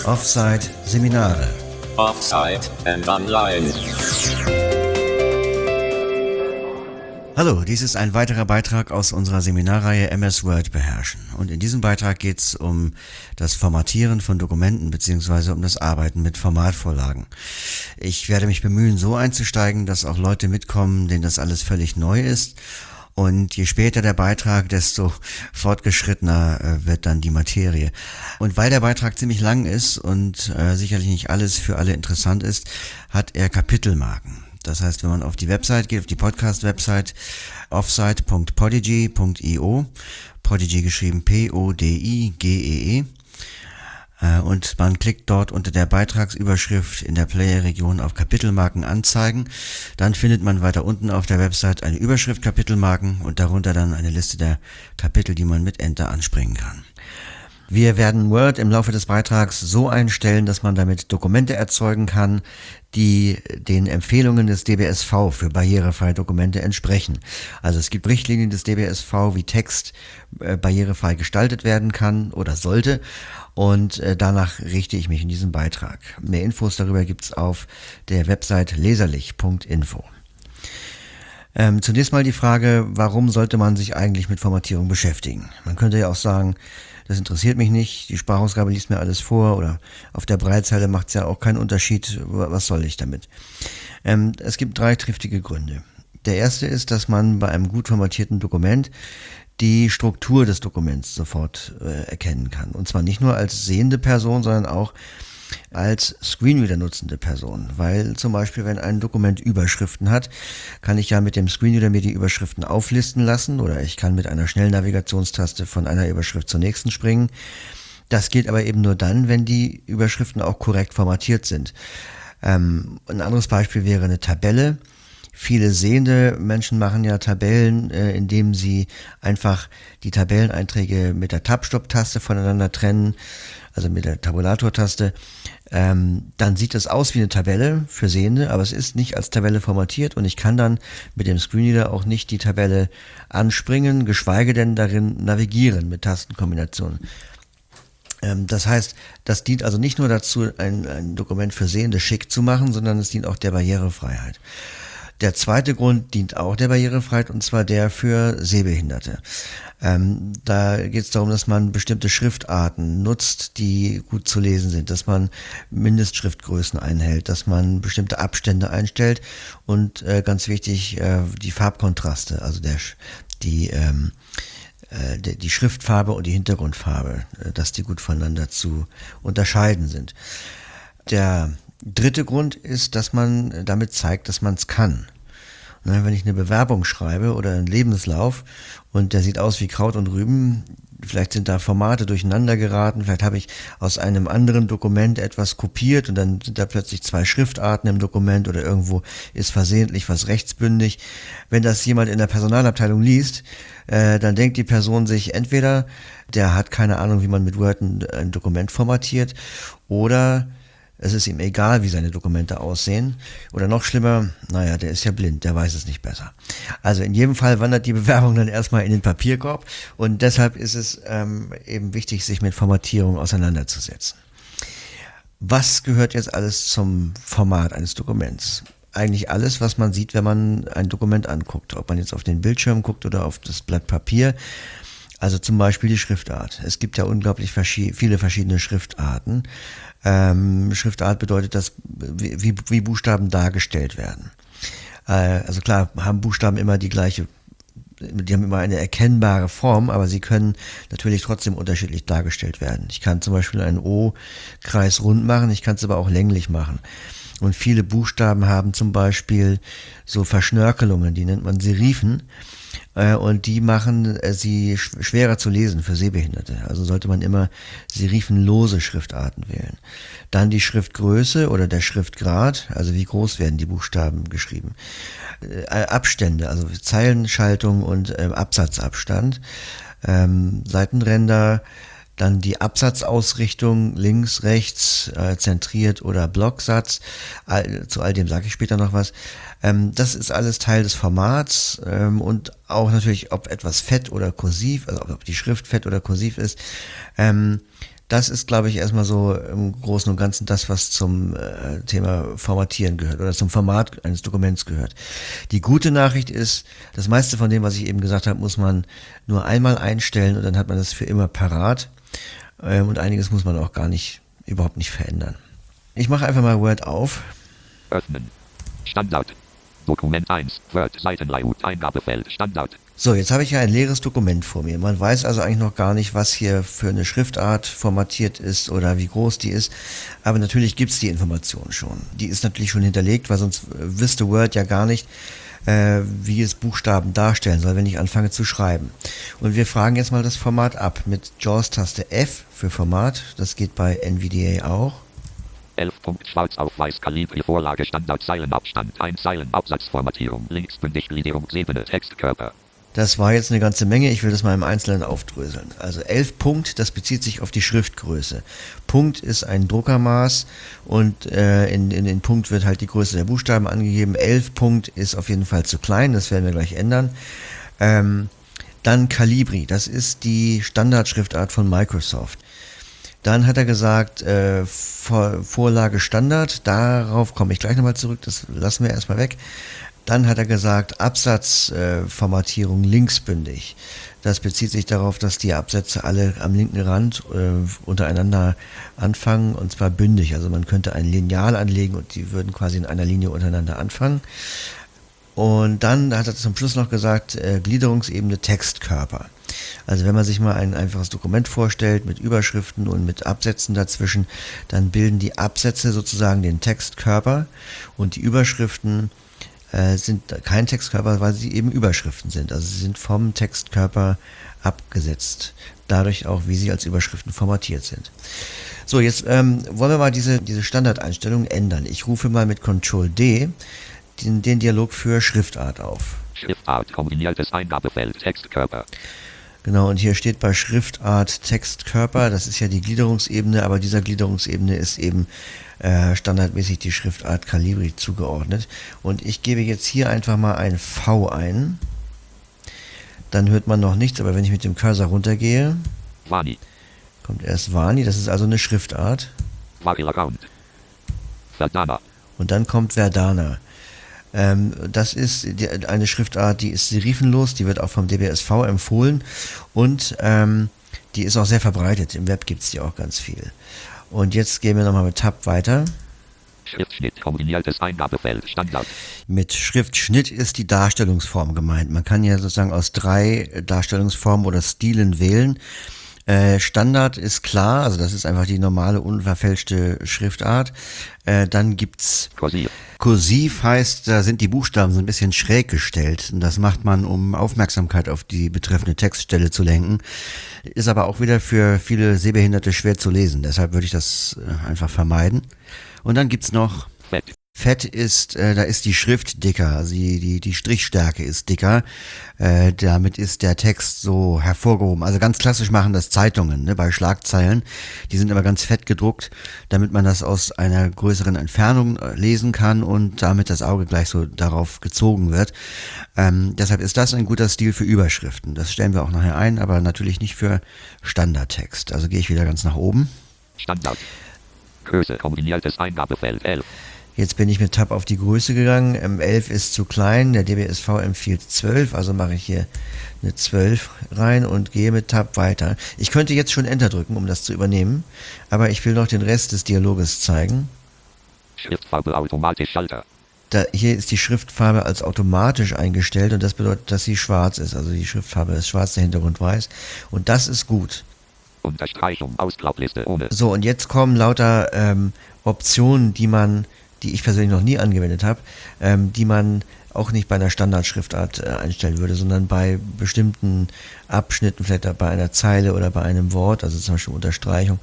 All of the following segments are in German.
Offside Seminare. Offside and online. Hallo, dies ist ein weiterer Beitrag aus unserer Seminarreihe MS Word beherrschen. Und in diesem Beitrag geht es um das Formatieren von Dokumenten bzw. um das Arbeiten mit Formatvorlagen. Ich werde mich bemühen, so einzusteigen, dass auch Leute mitkommen, denen das alles völlig neu ist. Und je später der Beitrag, desto fortgeschrittener wird dann die Materie. Und weil der Beitrag ziemlich lang ist und sicherlich nicht alles für alle interessant ist, hat er Kapitelmarken. Das heißt, wenn man auf die Website geht, auf die Podcast-Website offsite.podigee.io, Podigee geschrieben Podigee, und man klickt dort unter der Beitragsüberschrift in der Player-Region auf Kapitelmarken anzeigen, dann findet man weiter unten auf der Website eine Überschrift Kapitelmarken und darunter dann eine Liste der Kapitel, die man mit Enter anspringen kann. Wir werden Word im Laufe des Beitrags so einstellen, dass man damit Dokumente erzeugen kann, die den Empfehlungen des DBSV für barrierefreie Dokumente entsprechen. Also es gibt Richtlinien des DBSV, wie Text barrierefrei gestaltet werden kann oder sollte, und danach richte ich mich in diesem Beitrag. Mehr Infos darüber gibt's auf der Website leserlich.info. Zunächst mal die Frage, warum sollte man sich eigentlich mit Formatierung beschäftigen? Man könnte ja auch sagen, das interessiert mich nicht, die Sprachausgabe liest mir alles vor oder auf der Breitzeile macht es ja auch keinen Unterschied, was soll ich damit? Es gibt 3 triftige Gründe. Der erste ist, dass man bei einem gut formatierten Dokument die Struktur des Dokuments sofort erkennen kann. Und zwar nicht nur als sehende Person, sondern auch als Screenreader nutzende Person, weil zum Beispiel, wenn ein Dokument Überschriften hat, kann ich ja mit dem Screenreader mir die Überschriften auflisten lassen oder ich kann mit einer Schnellnavigationstaste von einer Überschrift zur nächsten springen. Das geht aber eben nur dann, wenn die Überschriften auch korrekt formatiert sind. Ein anderes Beispiel wäre eine Tabelle. Viele sehende Menschen machen ja Tabellen, indem sie einfach die Tabelleneinträge mit der Tab-Stop-Taste voneinander trennen, also mit der Tabulator-Taste. Dann sieht es aus wie eine Tabelle für Sehende, aber es ist nicht als Tabelle formatiert und ich kann dann mit dem Screenreader auch nicht die Tabelle anspringen, geschweige denn darin navigieren mit Tastenkombinationen. Das heißt, das dient also nicht nur dazu, ein Dokument für Sehende schick zu machen, sondern es dient auch der Barrierefreiheit. Der zweite Grund dient auch der Barrierefreiheit, und zwar der für Sehbehinderte. Da geht es darum, dass man bestimmte Schriftarten nutzt, die gut zu lesen sind, dass man Mindestschriftgrößen einhält, dass man bestimmte Abstände einstellt und ganz wichtig die Farbkontraste, also die Schriftfarbe und die Hintergrundfarbe, dass die gut voneinander zu unterscheiden sind. Der dritte Grund ist, dass man damit zeigt, dass man es kann. Wenn ich eine Bewerbung schreibe oder einen Lebenslauf und der sieht aus wie Kraut und Rüben, vielleicht sind da Formate durcheinander geraten, vielleicht habe ich aus einem anderen Dokument etwas kopiert und dann sind da plötzlich 2 Schriftarten im Dokument oder irgendwo ist versehentlich was rechtsbündig. Wenn das jemand in der Personalabteilung liest, dann denkt die Person sich entweder, der hat keine Ahnung, wie man mit Word ein Dokument formatiert, oder es ist ihm egal, wie seine Dokumente aussehen. Oder noch schlimmer, naja, der ist ja blind, der weiß es nicht besser. Also in jedem Fall wandert die Bewerbung dann erstmal in den Papierkorb und deshalb ist es eben wichtig, sich mit Formatierung auseinanderzusetzen. Was gehört jetzt alles zum Format eines Dokuments? Eigentlich alles, was man sieht, wenn man ein Dokument anguckt. Ob man jetzt auf den Bildschirm guckt oder auf das Blatt Papier. Also zum Beispiel die Schriftart. Es gibt ja unglaublich viele verschiedene Schriftarten. Schriftart bedeutet, dass wie Buchstaben dargestellt werden. Also klar, haben Buchstaben immer die haben immer eine erkennbare Form, aber sie können natürlich trotzdem unterschiedlich dargestellt werden. Ich kann zum Beispiel einen O kreisrund machen, ich kann es aber auch länglich machen. Und viele Buchstaben haben zum Beispiel so Verschnörkelungen, die nennt man Serifen. Und die machen sie schwerer zu lesen für Sehbehinderte. Also sollte man immer serifenlose Schriftarten wählen. Dann die Schriftgröße oder der Schriftgrad, also wie groß werden die Buchstaben geschrieben. Abstände, also Zeilenschaltung und Absatzabstand. Seitenränder, dann die Absatzausrichtung, links, rechts, zentriert oder Blocksatz. Zu all dem sage ich später noch was. Das ist alles Teil des Formats und auch natürlich, ob etwas fett oder kursiv, also ob die Schrift fett oder kursiv ist. Das ist, glaube ich, erstmal so im Großen und Ganzen das, was zum Thema Formatieren gehört oder zum Format eines Dokuments gehört. Die gute Nachricht ist, das meiste von dem, was ich eben gesagt habe, muss man nur einmal einstellen und dann hat man das für immer parat. Und einiges muss man auch überhaupt nicht verändern. Ich mache einfach mal Word auf. Öffnen. Standard. Dokument 1. Word. Seitenlayout. Eingabefeld. Standard. So, jetzt habe ich ja ein leeres Dokument vor mir. Man weiß also eigentlich noch gar nicht, was hier für eine Schriftart formatiert ist oder wie groß die ist. Aber natürlich gibt es die Information schon. Die ist natürlich schon hinterlegt, weil sonst wüsste Word ja gar nicht, wie es Buchstaben darstellen soll, wenn ich anfange zu schreiben. Und wir fragen jetzt mal das Format ab mit JAWS-Taste F für Format. Das geht bei NVDA auch. 11 Punkt schwarz auf weiß Calibri Vorlage Standard Zeilenabstand 1 Zeilenabsatzformatierung linksbündig Gliederungsebene Textkörper. Das war jetzt eine ganze Menge, ich will das mal im Einzelnen aufdröseln. Also 11 Punkt, das bezieht sich auf die Schriftgröße. Punkt ist ein Druckermaß und in den Punkt wird halt die Größe der Buchstaben angegeben. 11 Punkt ist auf jeden Fall zu klein, das werden wir gleich ändern. Dann Calibri, das ist die Standardschriftart von Microsoft. Dann hat er gesagt, Vorlage Standard, darauf komme ich gleich nochmal zurück, das lassen wir erstmal weg. Dann hat er gesagt, Absatzformatierung linksbündig. Das bezieht sich darauf, dass die Absätze alle am linken Rand untereinander anfangen, und zwar bündig. Also man könnte ein Lineal anlegen und die würden quasi in einer Linie untereinander anfangen. Und dann hat er zum Schluss noch gesagt, Gliederungsebene Textkörper. Also wenn man sich mal ein einfaches Dokument vorstellt mit Überschriften und mit Absätzen dazwischen, dann bilden die Absätze sozusagen den Textkörper und die Überschriften sind kein Textkörper, weil sie eben Überschriften sind. Also sie sind vom Textkörper abgesetzt. Dadurch auch, wie sie als Überschriften formatiert sind. So, jetzt wollen wir mal diese Standardeinstellungen ändern. Ich rufe mal mit Ctrl-D den Dialog für Schriftart auf. Schriftart, kombiniertes Eingabefeld, Textkörper. Genau, und hier steht bei Schriftart Textkörper, das ist ja die Gliederungsebene, aber dieser Gliederungsebene ist eben standardmäßig die Schriftart Calibri zugeordnet. Und ich gebe jetzt hier einfach mal ein V ein. Dann hört man noch nichts, aber wenn ich mit dem Cursor runtergehe, Vani. kommt erst Vani, das ist also eine Schriftart. Varilaround. Verdana. Und dann kommt Verdana. Das ist eine Schriftart, die ist serifenlos, die wird auch vom DBSV empfohlen und die ist auch sehr verbreitet. Im Web gibt es die auch ganz viel. Und jetzt gehen wir nochmal mit Tab weiter. Schriftschnitt, kombiniertes Eingabefeld, Standard. Mit Schriftschnitt ist die Darstellungsform gemeint. Man kann ja sozusagen aus 3 Darstellungsformen oder Stilen wählen. Standard ist klar, also das ist einfach die normale, unverfälschte Schriftart. Dann gibt's Kursiv. Kursiv heißt, da sind die Buchstaben so ein bisschen schräg gestellt. Und das macht man, um Aufmerksamkeit auf die betreffende Textstelle zu lenken. Ist aber auch wieder für viele Sehbehinderte schwer zu lesen. Deshalb würde ich das einfach vermeiden. Und dann gibt's noch Fett. Fett ist, da ist die Schrift dicker, also die Strichstärke ist dicker, damit ist der Text so hervorgehoben. Also ganz klassisch machen das Zeitungen, ne, bei Schlagzeilen, die sind immer ganz fett gedruckt, damit man das aus einer größeren Entfernung lesen kann und damit das Auge gleich so darauf gezogen wird. Deshalb ist das ein guter Stil für Überschriften. Das stellen wir auch nachher ein, aber natürlich nicht für Standardtext. Also gehe ich wieder ganz nach oben. Standard. Größe, kombiniertes Eingabefeld 11. Jetzt bin ich mit Tab auf die Größe gegangen. 11 ist zu klein, der DBSV empfiehlt 12, also mache ich hier eine 12 rein und gehe mit Tab weiter. Ich könnte jetzt schon Enter drücken, um das zu übernehmen, aber ich will noch den Rest des Dialoges zeigen. Schriftfarbe automatisch Schalter. Hier ist die Schriftfarbe als automatisch eingestellt und das bedeutet, dass sie schwarz ist. Also die Schriftfarbe ist schwarz, der Hintergrund weiß. Und das ist gut. Unterstreichung, Ausklappliste ohne. So, und jetzt kommen lauter Optionen, die ich persönlich noch nie angewendet habe, die man auch nicht bei einer Standardschriftart einstellen würde, sondern bei bestimmten Abschnitten, vielleicht bei einer Zeile oder bei einem Wort, also zum Beispiel Unterstreichung.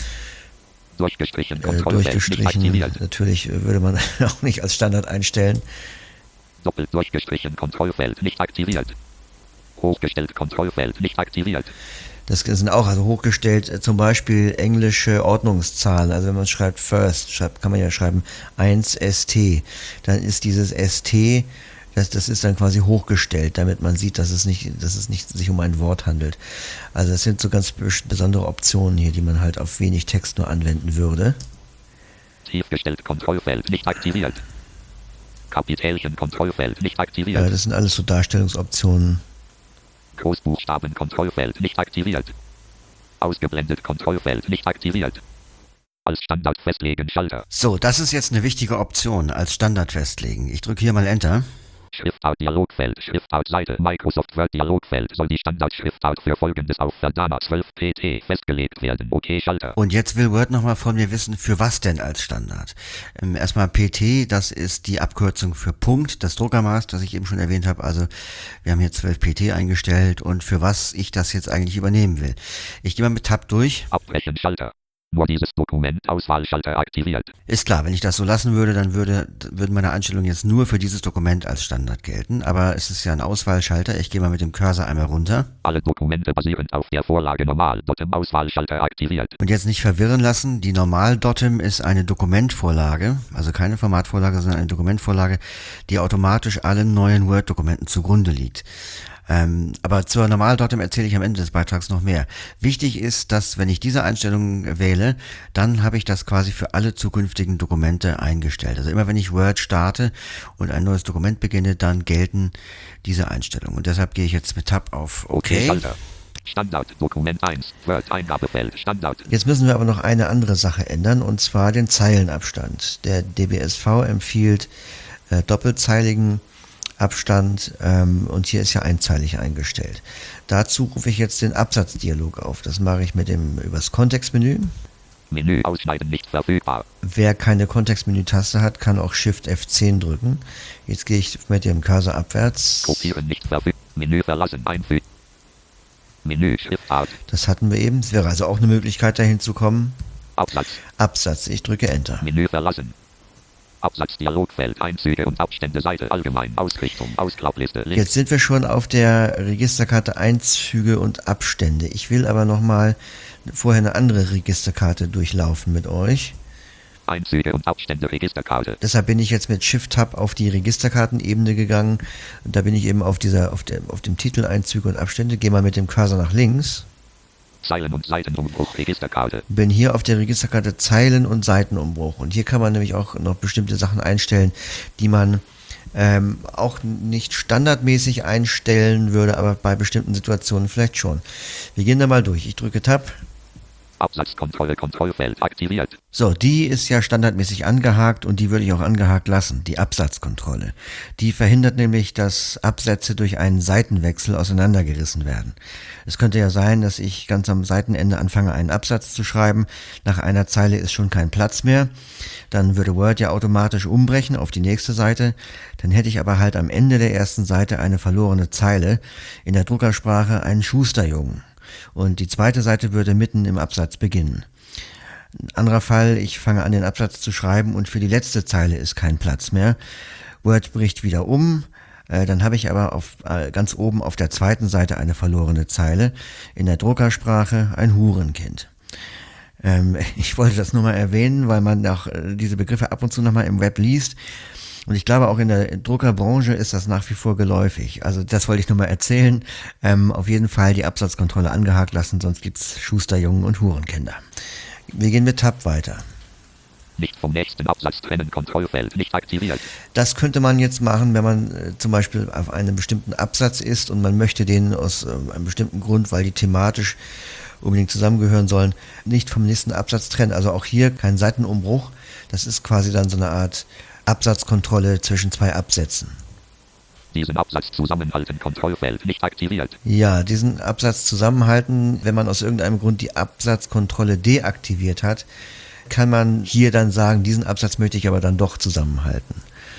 Durchgestrichen, Durchgestrichen, natürlich würde man auch nicht als Standard einstellen. Doppelt durchgestrichen, Kontrollfeld nicht aktiviert. Hochgestellt, Kontrollfeld nicht aktiviert. Das sind auch also hochgestellt, zum Beispiel englische Ordnungszahlen. Also wenn man schreibt first, kann man ja schreiben 1 ST. Dann ist dieses ST Das ist dann quasi hochgestellt, damit man sieht, dass es nicht sich um ein Wort handelt. Also das sind so ganz besondere Optionen hier, die man halt auf wenig Text nur anwenden würde. Tiefgestellt Kontrollfeld nicht aktiviert. Kapitelchen Kontrollfeld nicht aktiviert. Das sind alles so Darstellungsoptionen. Großbuchstaben Kontrollfeld nicht aktiviert. Ausgeblendet Kontrollfeld nicht aktiviert. Als Standard festlegen Schalter. So, das ist jetzt eine wichtige Option, als Standard festlegen. Ich drücke hier mal Enter. Schriftart Dialogfeld, Schriftart Seite, Microsoft Word Dialogfeld soll die Standardschriftart für folgendes auf Verdana 12 PT festgelegt werden. Okay, Schalter. Und jetzt will Word nochmal von mir wissen, für was denn als Standard? Erstmal PT, das ist die Abkürzung für Punkt, das Druckermaß, das ich eben schon erwähnt habe. Also wir haben hier 12 PT eingestellt und für was ich das jetzt eigentlich übernehmen will. Ich gehe mal mit Tab durch. Abbrechen, Schalter. Nur dieses Dokument Auswahlschalter aktiviert. Ist klar, wenn ich das so lassen würde, dann würden meine Einstellungen jetzt nur für dieses Dokument als Standard gelten. Aber es ist ja ein Auswahlschalter. Ich gehe mal mit dem Cursor einmal runter. Alle Dokumente basierend auf der Vorlage Normal-Dotem Auswahlschalter aktiviert. Und jetzt nicht verwirren lassen. Die Normal-Dotem ist eine Dokumentvorlage, also keine Formatvorlage, sondern eine Dokumentvorlage, die automatisch allen neuen Word-Dokumenten zugrunde liegt. Aber zur Normal-Dotem erzähle ich am Ende des Beitrags noch mehr. Wichtig ist, dass wenn ich diese Einstellung wähle, dann habe ich das quasi für alle zukünftigen Dokumente eingestellt. Also immer wenn ich Word starte und ein neues Dokument beginne, dann gelten diese Einstellungen. Und deshalb gehe ich jetzt mit Tab auf OK. Standard, Dokument 1, Word, Eingabefeld, Standard. Jetzt müssen wir aber noch eine andere Sache ändern, und zwar den Zeilenabstand. Der DBSV empfiehlt doppelzeiligen Abstand und hier ist ja einzeilig eingestellt. Dazu rufe ich jetzt den Absatzdialog auf. Das mache ich übers Kontextmenü. Menü ausschneiden nicht verfügbar. Wer keine Kontextmenü-Taste hat, kann auch Shift F10 drücken. Jetzt gehe ich mit dem Cursor abwärts. Kopieren nicht verfügbar. Menü verlassen einfügen. Menü Schriftart. Das hatten wir eben. Es wäre also auch eine Möglichkeit, dahin zu kommen. Absatz. Ich drücke Enter. Menü verlassen. Absatz Dialogfeld, Einzüge und Abstände, Seite allgemein, Ausrichtung, Ausklappliste. Jetzt sind wir schon auf der Registerkarte Einzüge und Abstände. Ich will aber nochmal vorher eine andere Registerkarte durchlaufen mit euch. Einzüge und Abstände Registerkarte. Deshalb bin ich jetzt mit Shift-Tab auf die Registerkartenebene gegangen. Und da bin ich eben auf dem Titel Einzüge und Abstände. Gehe mal mit dem Cursor nach links. Zeilen- und Seitenumbruch Registerkarte. Bin hier auf der Registerkarte Zeilen- und Seitenumbruch. Und hier kann man nämlich auch noch bestimmte Sachen einstellen, die man auch nicht standardmäßig einstellen würde, aber bei bestimmten Situationen vielleicht schon. Wir gehen da mal durch. Ich drücke Tab. Absatzkontrolle, Kontrollfeld aktiviert. So, die ist ja standardmäßig angehakt und die würde ich auch angehakt lassen, die Absatzkontrolle. Die verhindert nämlich, dass Absätze durch einen Seitenwechsel auseinandergerissen werden. Es könnte ja sein, dass ich ganz am Seitenende anfange, einen Absatz zu schreiben. Nach einer Zeile ist schon kein Platz mehr. Dann würde Word ja automatisch umbrechen auf die nächste Seite. Dann hätte ich aber halt am Ende der ersten Seite eine verlorene Zeile. In der Druckersprache einen Schusterjungen. Und die zweite Seite würde mitten im Absatz beginnen. Ein anderer Fall, ich fange an, den Absatz zu schreiben und für die letzte Zeile ist kein Platz mehr. Word bricht wieder um, dann habe ich aber ganz oben auf der zweiten Seite eine verlorene Zeile. In der Druckersprache ein Hurenkind. Ich wollte das nur mal erwähnen, weil man auch diese Begriffe ab und zu nochmal im Web liest. Und ich glaube, auch in der Druckerbranche ist das nach wie vor geläufig. Also das wollte ich nur mal erzählen. Auf jeden Fall die Absatzkontrolle angehakt lassen, sonst gibt's Schusterjungen und Hurenkinder. Wir gehen mit Tab weiter. Nicht vom nächsten Absatz trennen, Kontrollfeld nicht aktiviert. Das könnte man jetzt machen, wenn man zum Beispiel auf einem bestimmten Absatz ist und man möchte den aus einem bestimmten Grund, weil die thematisch unbedingt zusammengehören sollen, nicht vom nächsten Absatz trennen. Also auch hier kein Seitenumbruch. Das ist quasi dann so eine Art Absatzkontrolle zwischen zwei Absätzen. Diesen Absatz zusammenhalten, Kontrollfeld nicht aktiviert. Ja, diesen Absatz zusammenhalten, wenn man aus irgendeinem Grund die Absatzkontrolle deaktiviert hat, kann man hier dann sagen, diesen Absatz möchte ich aber dann doch zusammenhalten.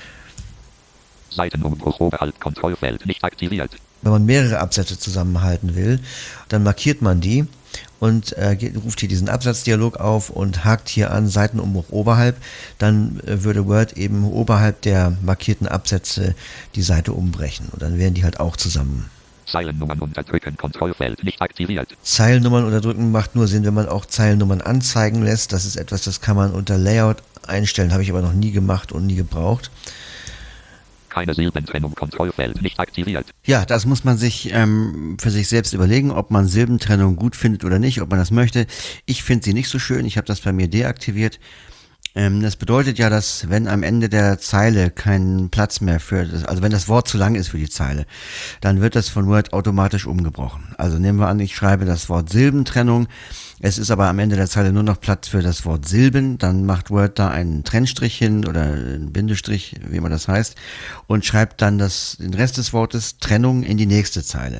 Seitenumbruch oberhalb Kontrollfeld nicht aktiviert. Wenn man mehrere Absätze zusammenhalten will, dann markiert man die und ruft hier diesen Absatzdialog auf und hakt hier an Seitenumbruch oberhalb, dann würde Word eben oberhalb der markierten Absätze die Seite umbrechen und dann wären die halt auch zusammen. Zeilennummern unterdrücken, Kontrollfeld nicht aktiviert. Zeilennummern unterdrücken macht nur Sinn, wenn man auch Zeilennummern anzeigen lässt. Das ist etwas, das kann man unter Layout einstellen, habe ich aber noch nie gemacht und nie gebraucht. Keine Silbentrennung, Kontrollfeld nicht aktiviert. Ja, das muss man sich für sich selbst überlegen, ob man Silbentrennung gut findet oder nicht, ob man das möchte. Ich finde sie nicht so schön, ich habe das bei mir deaktiviert. Das bedeutet ja, dass wenn am Ende der Zeile kein Platz mehr also wenn das Wort zu lang ist für die Zeile, dann wird das von Word automatisch umgebrochen. Also nehmen wir an, ich schreibe das Wort Silbentrennung, es ist aber am Ende der Zeile nur noch Platz für das Wort Silben, dann macht Word da einen Trennstrich hin oder einen Bindestrich, wie man das heißt, und schreibt dann den Rest des Wortes Trennung in die nächste Zeile.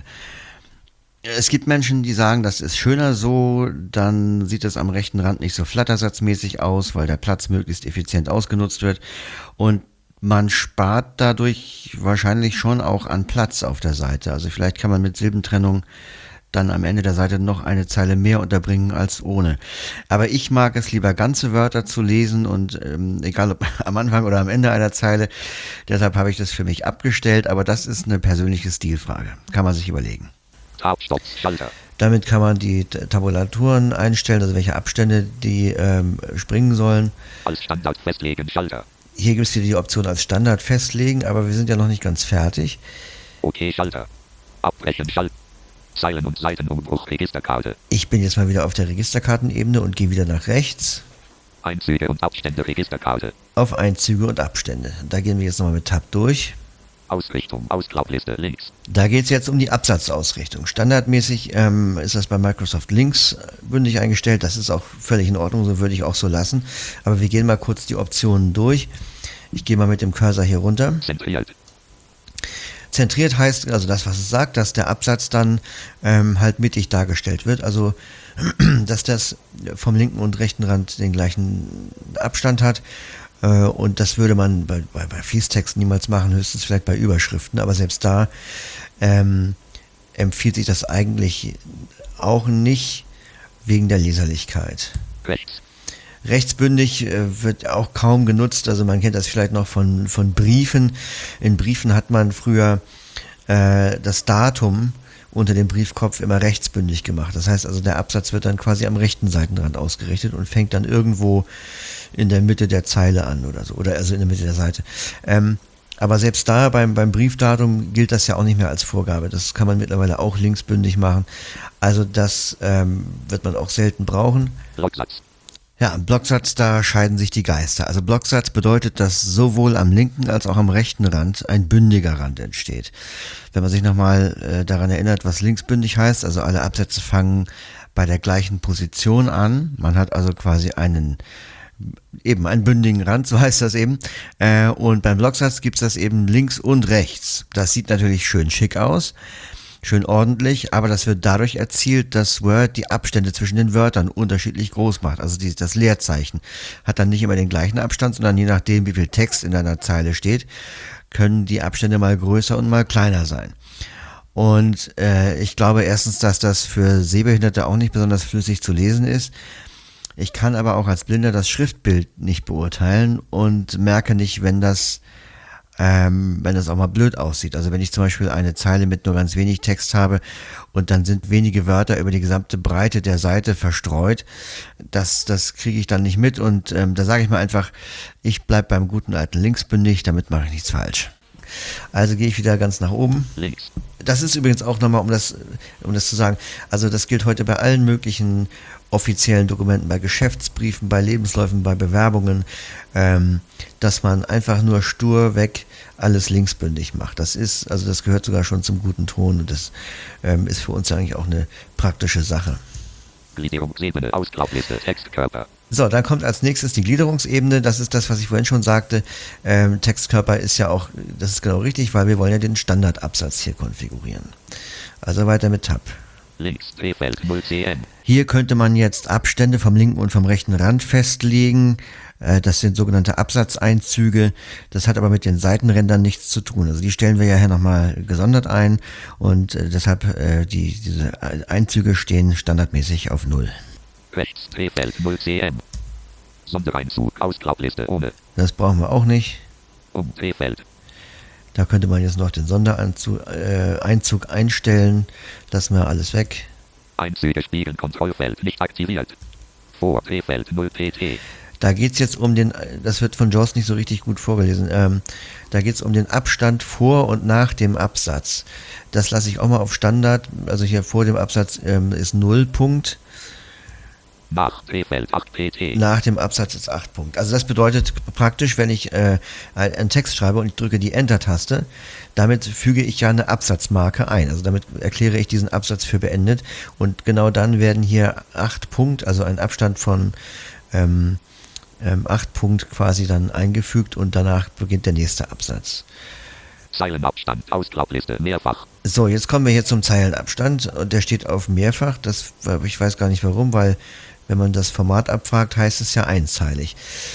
Es gibt Menschen, die sagen, das ist schöner so, dann sieht es am rechten Rand nicht so flattersatzmäßig aus, weil der Platz möglichst effizient ausgenutzt wird und man spart dadurch wahrscheinlich schon auch an Platz auf der Seite. Also vielleicht kann man mit Silbentrennung dann am Ende der Seite noch eine Zeile mehr unterbringen als ohne. Aber ich mag es lieber, ganze Wörter zu lesen und egal ob am Anfang oder am Ende einer Zeile, deshalb habe ich das für mich abgestellt, aber das ist eine persönliche Stilfrage. Kann man sich überlegen. Tab-Stopp, Schalter. Damit kann man die Tabulaturen einstellen, also welche Abstände die springen sollen. Als Standard festlegen, Schalter. Hier gibt es wieder die Option als Standard festlegen, aber wir sind ja noch nicht ganz fertig. Okay, Schalter. Abbrechen, Schalter. Zeilen- und Seitenumbruch, Registerkarte. Ich bin jetzt mal wieder auf der Registerkartenebene und gehe wieder nach rechts. Einzüge und Abstände, Registerkarte. Auf Einzüge und Abstände. Da gehen wir jetzt nochmal mit Tab durch. Ausrichtung, Ausklappliste, links. Da geht es jetzt um die Absatzausrichtung. Standardmäßig ist das bei Microsoft links bündig eingestellt. Das ist auch völlig in Ordnung, so würde ich auch so lassen. Aber wir gehen mal kurz die Optionen durch. Ich gehe mal mit dem Cursor hier runter. Zentriert. Zentriert heißt, also das, was es sagt, dass der Absatz dann halt mittig dargestellt wird. Also, dass das vom linken und rechten Rand den gleichen Abstand hat. Und das würde man bei Fließtexten niemals machen, höchstens vielleicht bei Überschriften. Aber selbst da empfiehlt sich das eigentlich auch nicht wegen der Leserlichkeit. Rechts. Rechtsbündig wird auch kaum genutzt, also man kennt das vielleicht noch von Briefen. In Briefen hat man früher das Datum unter dem Briefkopf immer rechtsbündig gemacht. Das heißt also, der Absatz wird dann quasi am rechten Seitenrand ausgerichtet und fängt dann irgendwo in der Mitte der Zeile an oder so, oder also in der Mitte der Seite. Aber selbst da beim Briefdatum gilt das ja auch nicht mehr als Vorgabe. Das kann man mittlerweile auch linksbündig machen. Also das wird man auch selten brauchen. Blocksatz. Ja, im Blocksatz, da scheiden sich die Geister. Also Blocksatz bedeutet, dass sowohl am linken als auch am rechten Rand ein bündiger Rand entsteht. Wenn man sich nochmal daran erinnert, was linksbündig heißt, also alle Absätze fangen bei der gleichen Position an. Man hat also quasi einen bündigen Rand, so heißt das eben. Und beim Blocksatz gibt's das eben links und rechts. Das sieht natürlich schön schick aus. Schön ordentlich, aber das wird dadurch erzielt, dass Word die Abstände zwischen den Wörtern unterschiedlich groß macht. Also das Leerzeichen hat dann nicht immer den gleichen Abstand, sondern je nachdem, wie viel Text in einer Zeile steht, können die Abstände mal größer und mal kleiner sein. Und ich glaube erstens, dass das für Sehbehinderte auch nicht besonders flüssig zu lesen ist. Ich kann aber auch als Blinder das Schriftbild nicht beurteilen und merke nicht, wenn das auch mal blöd aussieht. Also wenn ich zum Beispiel eine Zeile mit nur ganz wenig Text habe und dann sind wenige Wörter über die gesamte Breite der Seite verstreut, das kriege ich dann nicht mit und da sage ich mir einfach, ich bleibe beim guten alten linksbündig, damit mache ich nichts falsch. Also gehe ich wieder ganz nach oben. Links. Das ist übrigens auch nochmal, um das zu sagen, also das gilt heute bei allen möglichen offiziellen Dokumenten, bei Geschäftsbriefen, bei Lebensläufen, bei Bewerbungen, dass man einfach nur stur weg alles linksbündig macht. Das gehört sogar schon zum guten Ton und das ist für uns eigentlich auch eine praktische Sache. Gliederungsebene, Ausklappliste, Textkörper. So, dann kommt als nächstes die Gliederungsebene. Das ist das, was ich vorhin schon sagte. Textkörper ist ja auch, das ist genau richtig, weil wir wollen ja den Standardabsatz hier konfigurieren. Also weiter mit Tab. Links, Drehfeld 0 cm. Hier könnte man jetzt Abstände vom linken und vom rechten Rand festlegen. Das sind sogenannte Absatzeinzüge. Das hat aber mit den Seitenrändern nichts zu tun. Also die stellen wir ja hier nochmal gesondert ein und deshalb diese Einzüge stehen standardmäßig auf 0. Rechts, Drehfeld 0 cm. Sondereinzug, Ausklappliste ohne. Das brauchen wir auch nicht. Drehfeld. Da könnte man jetzt noch den Sondereinzug einstellen. Lassen wir alles weg. Einzüge spiegeln, Kontrollfeld nicht aktiviert. Vor Drehfeld 0 pt. Da geht es jetzt um den, das wird von Jaws nicht so richtig gut vorgelesen, da geht es um den Abstand vor und nach dem Absatz. Das lasse ich auch mal auf Standard, also hier vor dem Absatz ist 0 Punkt. Nach T-Feld 8 PT. Nach dem Absatz ist 8 Punkt. Also das bedeutet praktisch, wenn ich einen Text schreibe und ich drücke die Enter-Taste, damit füge ich ja eine Absatzmarke ein. Also damit erkläre ich diesen Absatz für beendet. Und genau dann werden hier 8 Punkt, also ein Abstand von 8 Punkt quasi dann eingefügt und danach beginnt der nächste Absatz. Zeilenabstand, Ausklappliste, mehrfach. So, jetzt kommen wir hier zum Zeilenabstand und der steht auf mehrfach. Ich weiß gar nicht warum, weil wenn man das Format abfragt, heißt es ja einzeilig.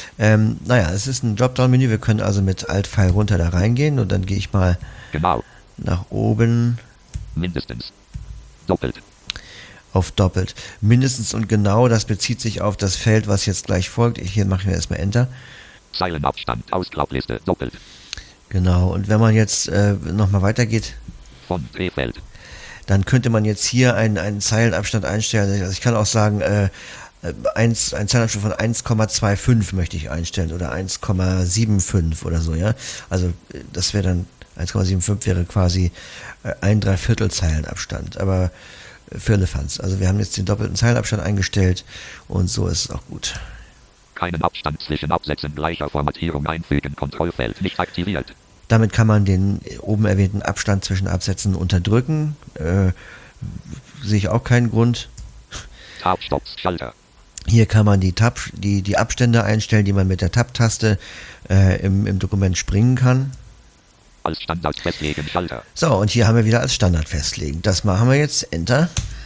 Es ist ein Dropdown-Menü. Wir können also mit Alt-Pfeil runter da reingehen und dann gehe ich mal nach oben. Mindestens. Doppelt. Auf doppelt. Mindestens und genau, das bezieht sich auf das Feld, was jetzt gleich folgt. Hier machen wir erstmal Enter. Zeilenabstand, Ausklappliste, doppelt. Genau, und wenn man jetzt nochmal weitergeht. Von T-Feld. Dann könnte man jetzt hier einen Zeilenabstand einstellen. Also ich kann auch sagen, ein Zeilenabstand von 1,25 möchte ich einstellen oder 1,75 oder so, ja. Also das wäre dann 1,75 wäre quasi ein Dreiviertel Zeilenabstand, aber für Elefants. Also wir haben jetzt den doppelten Zeilenabstand eingestellt und so ist es auch gut. Keinen Abstand zwischen Absätzen gleicher Formatierung einfügen, Kontrollfeld nicht aktiviert. Damit kann man den oben erwähnten Abstand zwischen Absätzen unterdrücken. Sehe ich auch keinen Grund. Tab-Stops, Schalter. Hier kann man die Abstände einstellen, die man mit der Tab-Taste im Dokument springen kann. Als Standard festlegen, Schalter. So, und hier haben wir wieder als Standard festlegen. Das machen wir jetzt. Enter.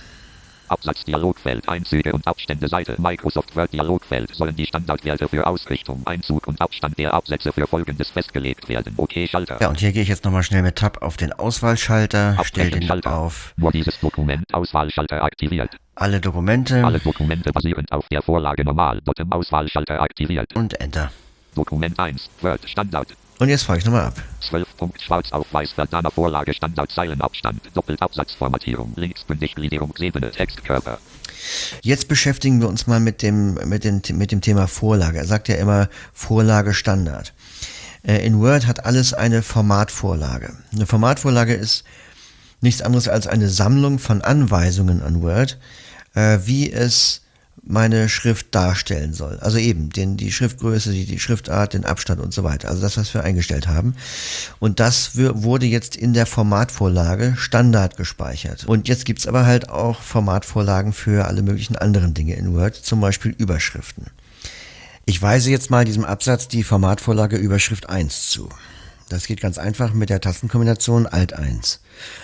Absatz-Dialogfeld, Einzüge und Abstände, Seite, Microsoft Word Dialogfeld, sollen die Standardwerte für Ausrichtung, Einzug und Abstand der Absätze für Folgendes festgelegt werden. Okay, Schalter. Ja, und hier gehe ich jetzt nochmal schnell mit Tab auf den Auswahlschalter, stelle den Schalter auf. Nur dieses Dokument, Auswahlschalter aktiviert. Alle Dokumente basierend auf der Vorlage normal, Bottom Auswahlschalter aktiviert. Und Enter. Dokument 1, Word, Standard. Und jetzt frage ich nochmal ab. 12 Punkt schwarz auf weiß Verdana Vorlage Standard Zeilenabstand Doppelabsatzformatierung linksbündig Gliederungsebene Textkörper. Jetzt beschäftigen wir uns mal mit dem Thema Vorlage. Er sagt ja immer Vorlage Standard. In Word hat alles eine Formatvorlage. Eine Formatvorlage ist nichts anderes als eine Sammlung von Anweisungen an Word, wie es meine Schrift darstellen soll. Also eben die Schriftgröße, die Schriftart, den Abstand und so weiter. Also das, was wir eingestellt haben. Und das wurde jetzt in der Formatvorlage Standard gespeichert. Und jetzt gibt's aber halt auch Formatvorlagen für alle möglichen anderen Dinge in Word, zum Beispiel Überschriften. Ich weise jetzt mal diesem Absatz die Formatvorlage Überschrift 1 zu. Das geht ganz einfach mit der Tastenkombination Alt 1.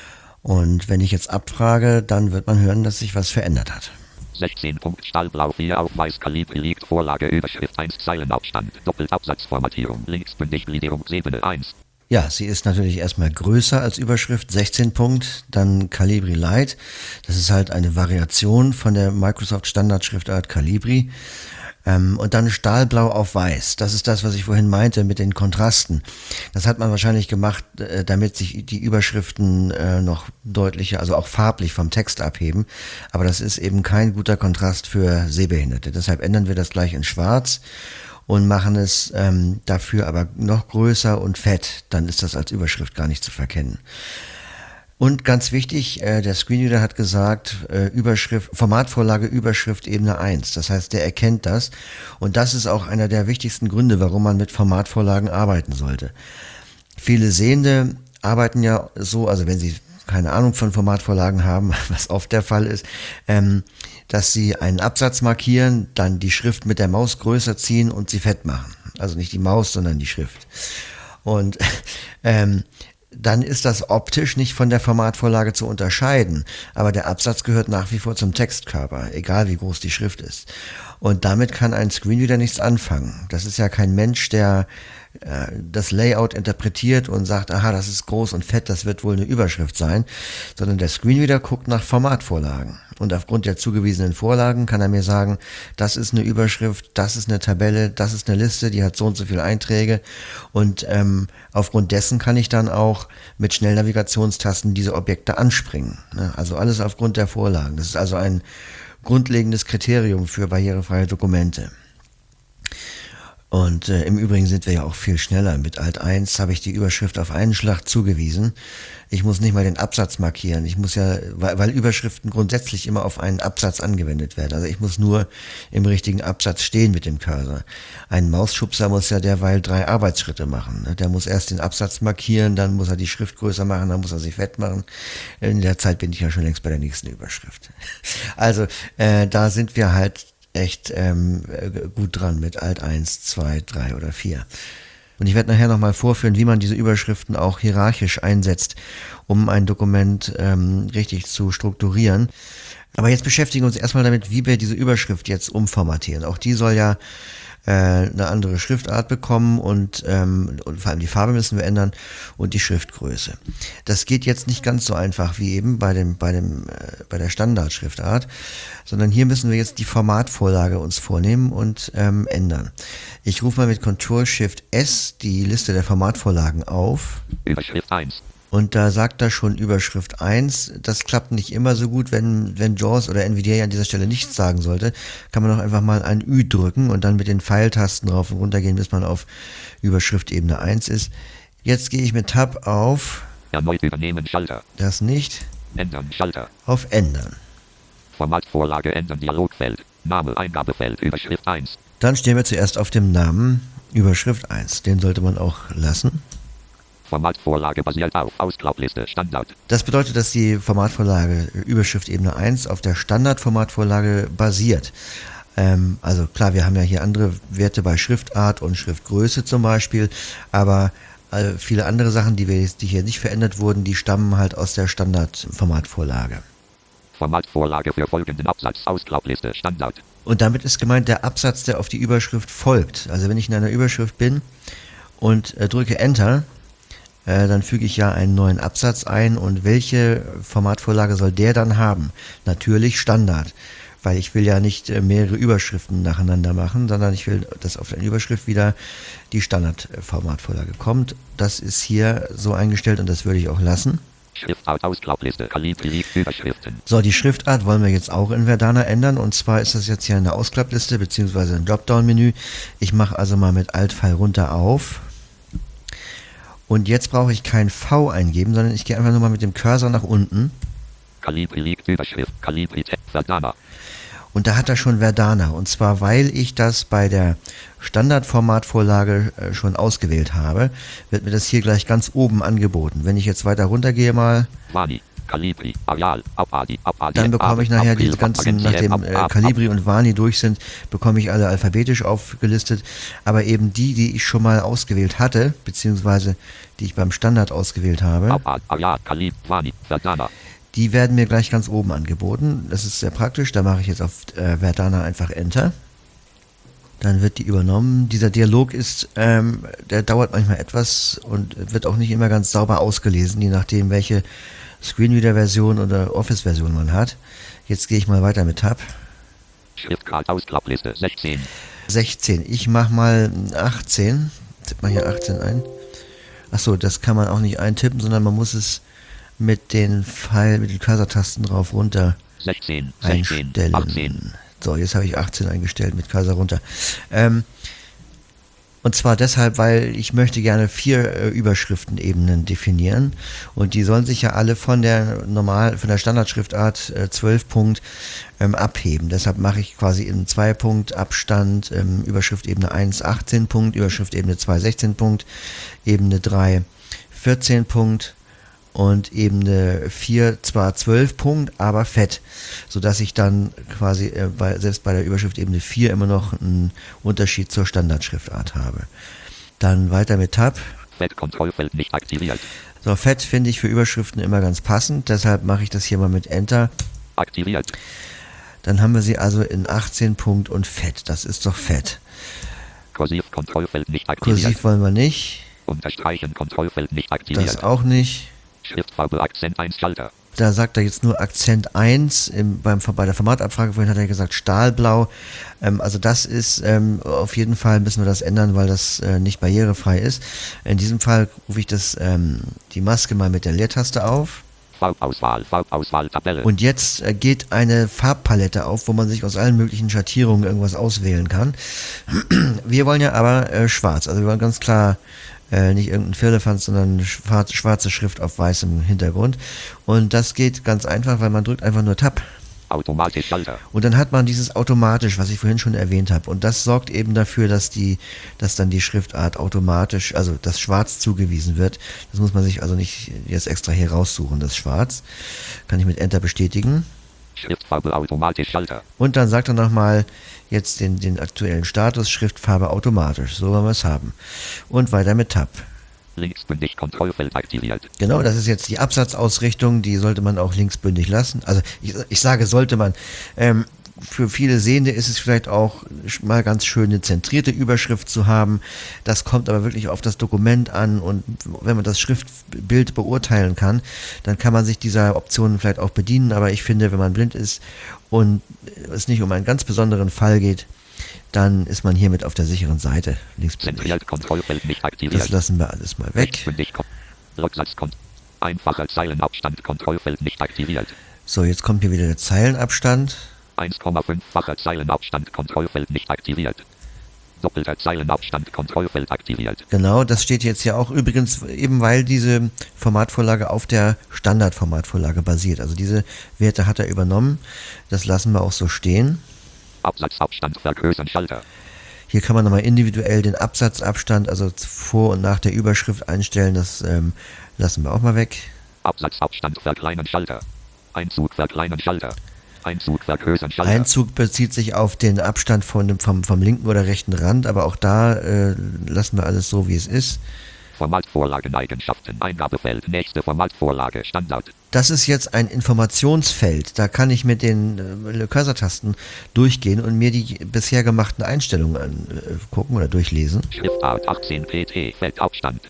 Und wenn ich jetzt abfrage, dann wird man hören, dass sich was verändert hat. 16 Punkt Stahlblau 4 auf weiß Kalibri liegt Vorlage Überschrift 1 Zeilenabstand Doppelabsatzformatierung linksbündig Gliederungsebene 1. Ja, sie ist natürlich erstmal größer als Überschrift, 16 Punkt, dann Calibri Light. Das ist halt eine Variation von der Microsoft Standardschriftart Calibri. Und dann Stahlblau auf weiß. Das ist das, was ich vorhin meinte mit den Kontrasten. Das hat man wahrscheinlich gemacht, damit sich die Überschriften noch deutlicher, also auch farblich vom Text abheben. Aber das ist eben kein guter Kontrast für Sehbehinderte. Deshalb ändern wir das gleich in schwarz und machen es dafür aber noch größer und fett. Dann ist das als Überschrift gar nicht zu verkennen. Und ganz wichtig, der Screenreader hat gesagt, Formatvorlage Überschrift Ebene 1. Das heißt, der erkennt das. Und das ist auch einer der wichtigsten Gründe, warum man mit Formatvorlagen arbeiten sollte. Viele Sehende arbeiten ja so, also wenn sie keine Ahnung von Formatvorlagen haben, was oft der Fall ist, dass sie einen Absatz markieren, dann die Schrift mit der Maus größer ziehen und sie fett machen. Also nicht die Maus, sondern die Schrift. Und dann ist das optisch nicht von der Formatvorlage zu unterscheiden. Aber der Absatz gehört nach wie vor zum Textkörper, egal wie groß die Schrift ist. Und damit kann ein Screenreader nichts anfangen. Das ist ja kein Mensch, der das Layout interpretiert und sagt, aha, das ist groß und fett, das wird wohl eine Überschrift sein, sondern der Screenreader guckt nach Formatvorlagen. Und aufgrund der zugewiesenen Vorlagen kann er mir sagen, das ist eine Überschrift, das ist eine Tabelle, das ist eine Liste, die hat so und so viele Einträge. Und aufgrund dessen kann ich dann auch mit Schnellnavigationstasten diese Objekte anspringen. Also alles aufgrund der Vorlagen. Das ist also ein grundlegendes Kriterium für barrierefreie Dokumente. Und im Übrigen sind wir ja auch viel schneller. Mit Alt 1 habe ich die Überschrift auf einen Schlag zugewiesen. Ich muss nicht mal den Absatz markieren. Ich muss ja, weil Überschriften grundsätzlich immer auf einen Absatz angewendet werden. Also ich muss nur im richtigen Absatz stehen mit dem Cursor. Ein Mausschubser muss ja derweil 3 Arbeitsschritte machen. Der muss erst den Absatz markieren, dann muss er die Schrift größer machen, dann muss er sie fett machen. In der Zeit bin ich ja schon längst bei der nächsten Überschrift. Also da sind wir halt echt gut dran mit Alt 1, 2, 3 oder 4. Und ich werde nachher nochmal vorführen, wie man diese Überschriften auch hierarchisch einsetzt, um ein Dokument richtig zu strukturieren. Aber jetzt beschäftigen wir uns erstmal damit, wie wir diese Überschrift jetzt umformatieren. Auch die soll ja eine andere Schriftart bekommen und vor allem die Farbe müssen wir ändern und die Schriftgröße. Das geht jetzt nicht ganz so einfach wie eben bei der Standardschriftart, sondern hier müssen wir jetzt die Formatvorlage uns vornehmen und ändern. Ich rufe mal mit Ctrl-Shift-S die Liste der Formatvorlagen auf. Überschrift 1. Und da sagt er schon Überschrift 1. Das klappt nicht immer so gut, wenn JAWS oder NVDA an dieser Stelle nichts sagen sollte. Kann man auch einfach mal ein Ü drücken und dann mit den Pfeiltasten rauf und runter gehen, bis man auf Überschriftebene 1 ist. Jetzt gehe ich mit Tab auf Erneut übernehmen Schalter. das nicht. Ändern Schalter. Auf Ändern. Formatvorlage ändern Dialogfeld. Name Eingabefeld. Überschrift 1. Dann stehen wir zuerst auf dem Namen Überschrift 1. Den sollte man auch lassen. Formatvorlage basiert auf Ausklappliste Standard. Das bedeutet, dass die Formatvorlage Überschriftebene 1 auf der Standardformatvorlage basiert. Also klar, wir haben ja hier andere Werte bei Schriftart und Schriftgröße zum Beispiel, aber viele andere Sachen, die hier nicht verändert wurden, die stammen halt aus der Standardformatvorlage. Formatvorlage für folgenden Absatz Ausklappliste Standard. Und damit ist gemeint der Absatz, der auf die Überschrift folgt. Also wenn ich in einer Überschrift bin und drücke Enter, dann füge ich ja einen neuen Absatz ein und welche Formatvorlage soll der dann haben? Natürlich Standard, weil ich will ja nicht mehrere Überschriften nacheinander machen, sondern ich will, dass auf der Überschrift wieder die Standardformatvorlage kommt. Das ist hier so eingestellt und das würde ich auch lassen. Schriftart Ausklappliste Calibri Überschriften. So, die Schriftart wollen wir jetzt auch in Verdana ändern und zwar ist das jetzt hier eine Ausklappliste bzw. ein Dropdown-Menü. Ich mache also mal mit Alt-Pfeil runter auf. Und jetzt brauche ich kein V eingeben, sondern ich gehe einfach nur mal mit dem Cursor nach unten. Calibri Überschrift, Calibri Verdana. Und da hat er schon Verdana. Und zwar, weil ich das bei der Standardformatvorlage schon ausgewählt habe, wird mir das hier gleich ganz oben angeboten. Wenn ich jetzt weiter runter gehe mal, Vani, Calibri, Areal, Abadi, dann bekomme ich nachher diese ganzen, nachdem Calibri und Vani durch sind, bekomme ich alle alphabetisch aufgelistet. Aber eben die ich schon mal ausgewählt hatte, beziehungsweise die ich beim Standard ausgewählt habe, Areal, Calibri, Vani, Verdana. Die werden mir gleich ganz oben angeboten. Das ist sehr praktisch. Da mache ich jetzt auf Verdana einfach Enter. Dann wird die übernommen. Dieser Dialog ist, der dauert manchmal etwas und wird auch nicht immer ganz sauber ausgelesen, je nachdem welche Screenreader-Version oder Office-Version man hat. Jetzt gehe ich mal weiter mit Tab. Schriftgrad Ausklappliste 16. 16. Ich mache mal 18. Tipp mal hier 18 ein. Achso, das kann man auch nicht eintippen, sondern man muss es mit den Cursor-Tasten drauf runter 16, einstellen. 18. So, jetzt habe ich 18 eingestellt mit Cursor runter. Und zwar deshalb, weil ich möchte gerne 4 Überschriftenebenen definieren und die sollen sich ja alle von der Standardschriftart 12 Punkt abheben. Deshalb mache ich quasi in 2 Punkt Abstand Überschriftebene 1 18 Punkt, Überschriftebene 2 16 Punkt, Ebene 3 14 Punkt und Ebene 4 zwar 12 Punkt, aber fett, sodass ich dann quasi selbst bei der Überschriftebene 4 immer noch einen Unterschied zur Standardschriftart habe. Dann weiter mit Tab. Fett-Kontrollfeld nicht aktiviert. So, fett finde ich für Überschriften immer ganz passend, deshalb mache ich das hier mal mit Enter. Aktiviert. Dann haben wir sie also in 18 Punkt und fett, das ist doch fett. Kursiv-Kontrollfeld nicht aktiviert. Kursiv wollen wir nicht. Unterstreichen Kontrollfeld nicht aktiviert. Das auch nicht. Schriftfarbe Akzent 1 Schalter. Da sagt er jetzt nur Akzent 1. Bei der Formatabfrage vorhin hat er gesagt Stahlblau. Also das ist auf jeden Fall müssen wir das ändern, weil das nicht barrierefrei ist. In diesem Fall rufe ich die Maske mal mit der Leertaste auf. Farbauswahl, Tabelle. Und jetzt geht eine Farbpalette auf, wo man sich aus allen möglichen Schattierungen irgendwas auswählen kann. Wir wollen ja aber schwarz, also wir wollen ganz klar nicht irgendein Firlefanz, sondern schwarze Schrift auf weißem Hintergrund. Und das geht ganz einfach, weil man drückt einfach nur Tab. Automatisch Schalter. Und dann hat man dieses automatisch, was ich vorhin schon erwähnt habe. Und das sorgt eben dafür, dass dann die Schriftart automatisch, also das Schwarz zugewiesen wird. Das muss man sich also nicht jetzt extra hier raussuchen, das Schwarz. Kann ich mit Enter bestätigen. Schriftfarbe automatisch Schalter. Und dann sagt er nochmal jetzt den aktuellen Status, Schriftfarbe automatisch. So wollen wir es haben. Und weiter mit Tab. Linksbündig Kontrollfeld aktiviert. Genau, das ist jetzt die Absatzausrichtung, die sollte man auch linksbündig lassen. Also ich sage, sollte man. Für viele Sehende ist es vielleicht auch mal ganz schön, eine zentrierte Überschrift zu haben. Das kommt aber wirklich auf das Dokument an, und wenn man das Schriftbild beurteilen kann, dann kann man sich dieser Optionen vielleicht auch bedienen. Aber ich finde, wenn man blind ist und es nicht um einen ganz besonderen Fall geht, dann ist man hiermit auf der sicheren Seite. Zentriert Kontrollfeld nicht aktiviert. Das lassen wir alles mal weg. Einfacher Zeilenabstand Kontrollfeld nicht aktiviert. So, jetzt kommt hier wieder der Zeilenabstand. 1,5-facher Zeilenabstand Kontrollfeld nicht aktiviert. Doppelter Zeilenabstand Kontrollfeld aktiviert. Genau, das steht jetzt ja auch übrigens, eben weil diese Formatvorlage auf der Standardformatvorlage basiert. Also diese Werte hat er übernommen. Das lassen wir auch so stehen. Absatzabstand vergrößern Schalter. Hier kann man nochmal individuell den Absatzabstand, also vor und nach der Überschrift einstellen. Das lassen wir auch mal weg. Absatzabstand verkleinern Schalter. Einzug verkleinern Schalter. Einzug vergrößern Schalter. Einzug bezieht sich auf den Abstand vom linken oder rechten Rand, aber auch da lassen wir alles so, wie es ist. Formatvorlageneigenschaften, Eingabefeld, nächste Formatvorlage, Standard. Das ist jetzt ein Informationsfeld. Da kann ich mit den Cursor-Tasten durchgehen und mir die bisher gemachten Einstellungen angucken oder durchlesen. Schriftart 18 pt, Feldabstand.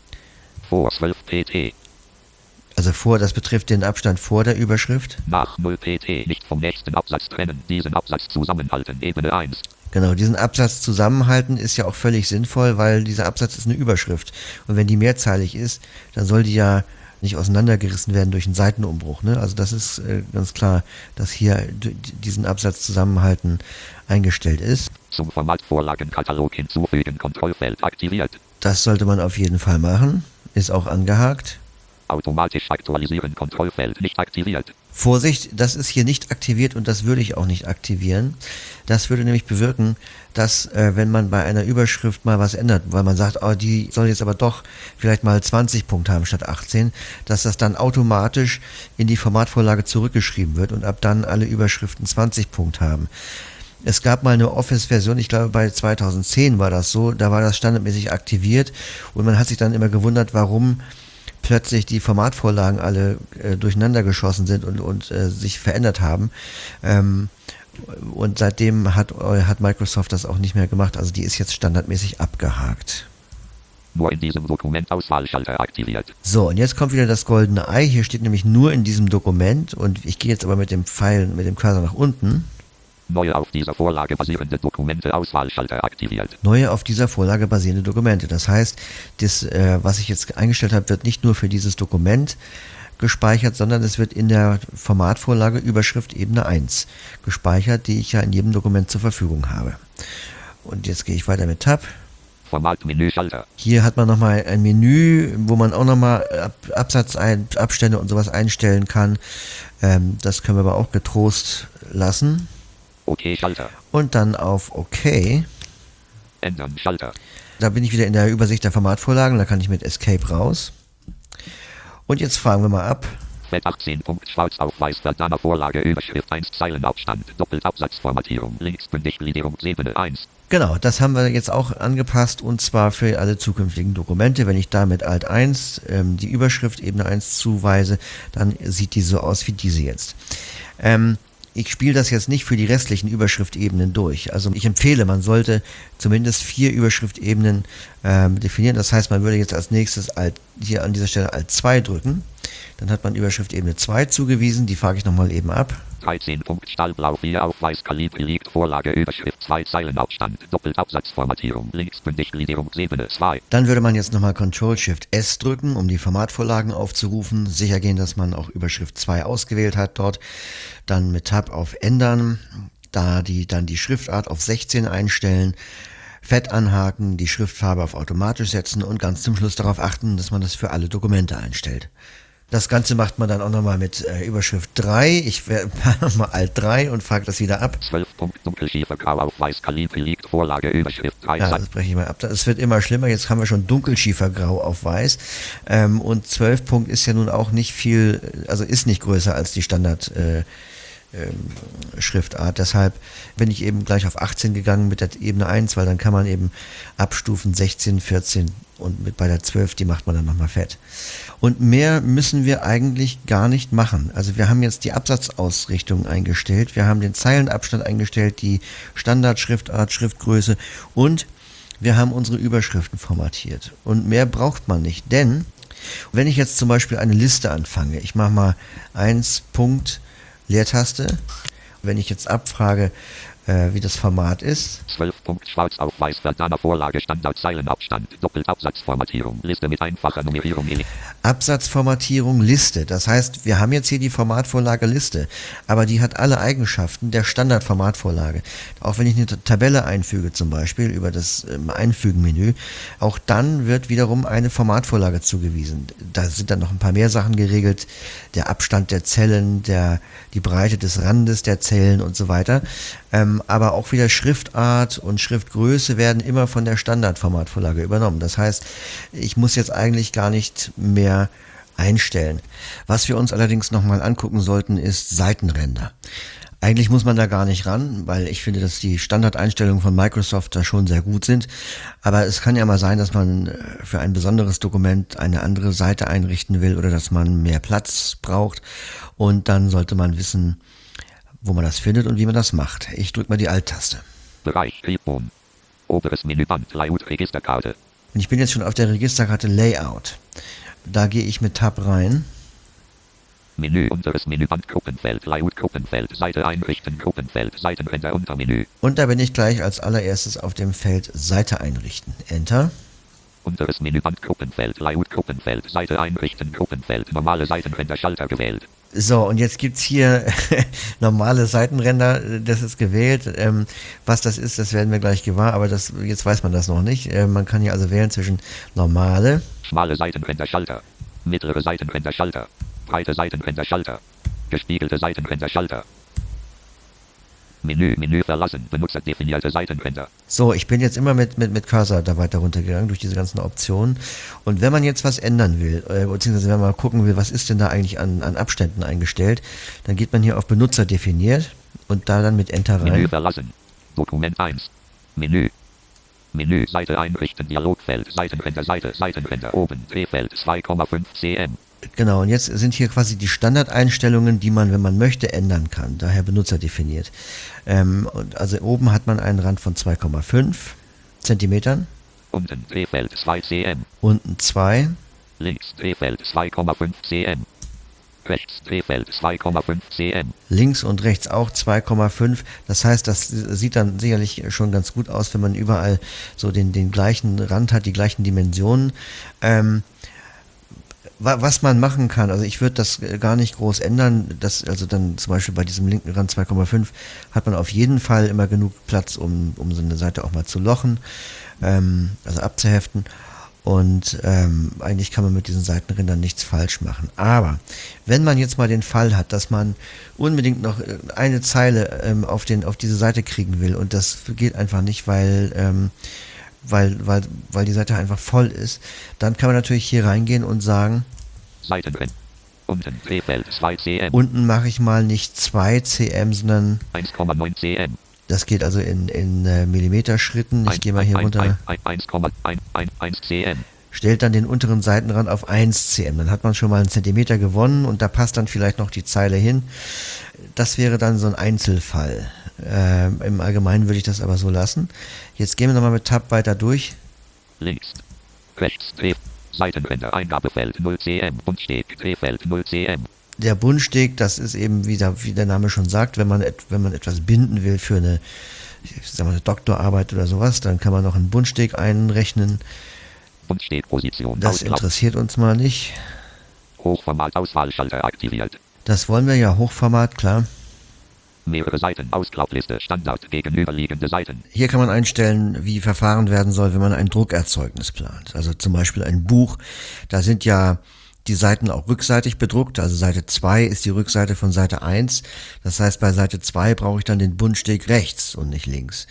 Vor 12 pt. Also das betrifft den Abstand vor der Überschrift. Nach 0 pt, nicht vom nächsten Absatz trennen, diesen Absatz zusammenhalten, Ebene 1. Genau, diesen Absatz zusammenhalten ist ja auch völlig sinnvoll, weil dieser Absatz ist eine Überschrift. Und wenn die mehrzeilig ist, dann soll die ja nicht auseinandergerissen werden durch einen Seitenumbruch. Ne? Also das ist ganz klar, dass hier diesen Absatz zusammenhalten eingestellt ist. Zum Formatvorlagenkatalog hinzufügen, Kontrollfeld aktiviert. Das sollte man auf jeden Fall machen. Ist auch angehakt. Automatisch aktualisieren, Kontrollfeld nicht aktiviert. Vorsicht, das ist hier nicht aktiviert und das würde ich auch nicht aktivieren. Das würde nämlich bewirken, dass wenn man bei einer Überschrift mal was ändert, weil man sagt, oh, die soll jetzt aber doch vielleicht mal 20 Punkte haben statt 18, dass das dann automatisch in die Formatvorlage zurückgeschrieben wird und ab dann alle Überschriften 20 Punkte haben. Es gab mal eine Office-Version, ich glaube bei 2010 war das so, da war das standardmäßig aktiviert und man hat sich dann immer gewundert, warum plötzlich die Formatvorlagen alle durcheinander geschossen sind und sich verändert haben. Und seitdem hat Microsoft das auch nicht mehr gemacht. Also die ist jetzt standardmäßig abgehakt. Nur in diesem Dokument Auswahlschalter aktiviert. So, und jetzt kommt wieder das goldene Ei. Hier steht nämlich nur in diesem Dokument. Und ich gehe jetzt aber mit dem Pfeil, mit dem Cursor nach unten. Neue auf dieser Vorlage basierende Dokumente Auswahlschalter aktiviert. Neue auf dieser Vorlage basierende Dokumente. Das heißt, das, was ich jetzt eingestellt habe, wird nicht nur für dieses Dokument gespeichert, sondern es wird in der Formatvorlage Überschrift Ebene 1 gespeichert, die ich ja in jedem Dokument zur Verfügung habe. Und jetzt gehe ich weiter mit Tab. Formatmenü Schalter. Hier hat man nochmal ein Menü, wo man auch nochmal Abstände und sowas einstellen kann. Das können wir aber auch getrost lassen. OK Schalter. Und dann auf OK. Ändern Schalter. Da bin ich wieder in der Übersicht der Formatvorlagen, da kann ich mit Escape raus. Und jetzt fragen wir mal ab. Fett 18 Punkt schwarz auf weiß Verdammer Vorlage Überschrift 1 Zeilenabstand Doppelabsatzformatierung linksbündig Gliederungsebene 1. Genau, das haben wir jetzt auch angepasst und zwar für alle zukünftigen Dokumente. Wenn ich da mit Alt 1 die Überschrift Ebene 1 zuweise, dann sieht die so aus wie diese jetzt. Ich spiele das jetzt nicht für die restlichen Überschriftebenen durch. Also ich empfehle, man sollte zumindest 4 Überschriftebenen definieren. Das heißt, man würde jetzt als nächstes hier an dieser Stelle Alt 2 drücken. Dann hat man Überschriftebene 2 zugewiesen. Die frage ich nochmal eben ab. 13. Stahlblau 4 auf weiß Kalibri liegt Vorlage Überschrift 2 Zeilenabstand Doppeltabsatzformatierung linksbündig Gliederungsebene 2. Dann würde man jetzt nochmal Ctrl-Shift-S drücken, um die Formatvorlagen aufzurufen. Sicher gehen, dass man auch Überschrift 2 ausgewählt hat dort. Dann mit Tab auf Ändern, dann die Schriftart auf 16 einstellen. Fett anhaken, die Schriftfarbe auf automatisch setzen und ganz zum Schluss darauf achten, dass man das für alle Dokumente einstellt. Das Ganze macht man dann auch nochmal mit Überschrift 3. Ich werde nochmal Alt 3 und frage das wieder ab. 12. Dunkelschiefergrau auf weiß Kalibri liegt Vorlage Überschrift 3. Ja, das breche ich mal ab. Es wird immer schlimmer. Jetzt haben wir schon Dunkelschiefergrau auf weiß. Und 12 Punkt ist ja nun auch nicht viel, also ist nicht größer als die Standard Schriftart. Deshalb bin ich eben gleich auf 18 gegangen mit der Ebene 1, weil dann kann man eben abstufen 16, 14 und bei der 12, die macht man dann nochmal fett. Und mehr müssen wir eigentlich gar nicht machen. Also wir haben jetzt die Absatzausrichtung eingestellt, wir haben den Zeilenabstand eingestellt, die Standardschriftart, Schriftgröße und wir haben unsere Überschriften formatiert. Und mehr braucht man nicht, denn wenn ich jetzt zum Beispiel eine Liste anfange, ich mache mal 1 Punkt Leertaste. Wenn ich jetzt abfrage, wie das Format ist. 12 Punkt schwarz auf weiß Verdana Vorlage Standard Zeilenabstand Doppeltabsatzformatierung Liste mit einfacher Nummerierung. Absatzformatierung Liste. Das heißt, wir haben jetzt hier die Formatvorlage Liste, aber die hat alle Eigenschaften der Standardformatvorlage. Auch wenn ich eine Tabelle einfüge zum Beispiel über das Einfügen-Menü, auch dann wird wiederum eine Formatvorlage zugewiesen. Da sind dann noch ein paar mehr Sachen geregelt, der Abstand der Zellen, die Breite des Randes der Zellen und so weiter. Aber auch wieder Schriftart und Schriftgröße werden immer von der Standardformatvorlage übernommen. Das heißt, ich muss jetzt eigentlich gar nicht mehr einstellen. Was wir uns allerdings nochmal angucken sollten, ist Seitenränder. Eigentlich muss man da gar nicht ran, weil ich finde, dass die Standardeinstellungen von Microsoft da schon sehr gut sind. Aber es kann ja mal sein, dass man für ein besonderes Dokument eine andere Seite einrichten will oder dass man mehr Platz braucht. Und dann sollte man wissen, wo man das findet und wie man das macht. Ich drücke mal die Alt-Taste. Bereich Clipboard. Oberes Menüband Layout Registerkarte. Und ich bin jetzt schon auf der Registerkarte Layout. Da gehe ich mit Tab rein. Menü unteres Menüband Gruppenfeld Layout Gruppenfeld Seite einrichten Gruppenfeld Seitenränder Untermenü. Und da bin ich gleich als allererstes auf dem Feld Seite einrichten. Enter. Unteres Menüband Gruppenfeld Layout Gruppenfeld Seite einrichten Gruppenfeld normale Seitenränder Schalter gewählt. So, und jetzt gibt's hier normale Seitenränder, das ist gewählt. Was das ist, das werden wir gleich gewahr, aber jetzt weiß man das noch nicht. Man kann hier also wählen zwischen normale, schmale Seitenränder Schalter, mittlere Seitenränder Schalter, breite Seitenränder Schalter, gespiegelte Seitenränder Schalter. Menü verlassen, benutzerdefinierte Seitenränder. So, ich bin jetzt immer mit Cursor da weiter runtergegangen durch diese ganzen Optionen. Und wenn man jetzt was ändern will, beziehungsweise wenn man mal gucken will, was ist denn da eigentlich an Abständen eingestellt, dann geht man hier auf Benutzer definiert und da dann mit Enter rein. Menü verlassen, Dokument 1, Menü, Seite einrichten, Dialogfeld, Seitenränder oben, Drehfeld 2,5 cm. Genau, und jetzt sind hier quasi die Standardeinstellungen, die man, wenn man möchte, ändern kann. Daher Benutzer definiert. Also oben hat man einen Rand von 2,5 Zentimetern. Unten Drehfeld 2 cm. Unten 2. Links Drehfeld 2,5 cm. Rechts Drehfeld 2,5 cm. Links und rechts auch 2,5. Das heißt, das sieht dann sicherlich schon ganz gut aus, wenn man überall so den gleichen Rand hat, die gleichen Dimensionen. Was man machen kann, also ich würde das gar nicht groß ändern, also dann zum Beispiel bei diesem linken Rand 2,5 hat man auf jeden Fall immer genug Platz, um so eine Seite auch mal zu lochen, also abzuheften. Und eigentlich kann man mit diesen Seitenrändern nichts falsch machen. Aber wenn man jetzt mal den Fall hat, dass man unbedingt noch eine Zeile auf diese Seite kriegen will und das geht einfach nicht, weil die Seite einfach voll ist, dann kann man natürlich hier reingehen und sagen, Seitenränder. Unten Drehfeld 2 cm. Unten mache ich mal nicht 2 cm, sondern 1,9 cm. Das geht also in Millimeterschritten. Ich gehe mal hier runter. 1,1 cm. Stellt dann den unteren Seitenrand auf 1 cm. Dann hat man schon mal einen Zentimeter gewonnen und da passt dann vielleicht noch die Zeile hin. Das wäre dann so ein Einzelfall. Im Allgemeinen würde ich das aber so lassen. Jetzt gehen wir nochmal mit Tab weiter durch. Links, rechts, Seitenränder, Eingabefeld 0 cm und Steg, Drehfeld 0 cm. Der Bundsteg, das ist eben, wie der Name schon sagt, wenn man etwas binden will für eine Doktorarbeit oder sowas, dann kann man noch einen Bundsteg einrechnen. Buntstegposition. Das interessiert uns mal nicht. Hochformat-Auswahlschalter aktiviert. Das wollen wir ja, Hochformat, klar. Mehrere Seiten, Ausklappliste, Standard, gegenüberliegende Seiten. Hier kann man einstellen, wie verfahren werden soll, wenn man ein Druckerzeugnis plant. Also zum Beispiel ein Buch, da sind ja die Seiten auch rückseitig bedruckt, also Seite 2 ist die Rückseite von Seite 1. Das heißt, bei Seite 2 brauche ich dann den Bundsteg rechts und nicht links.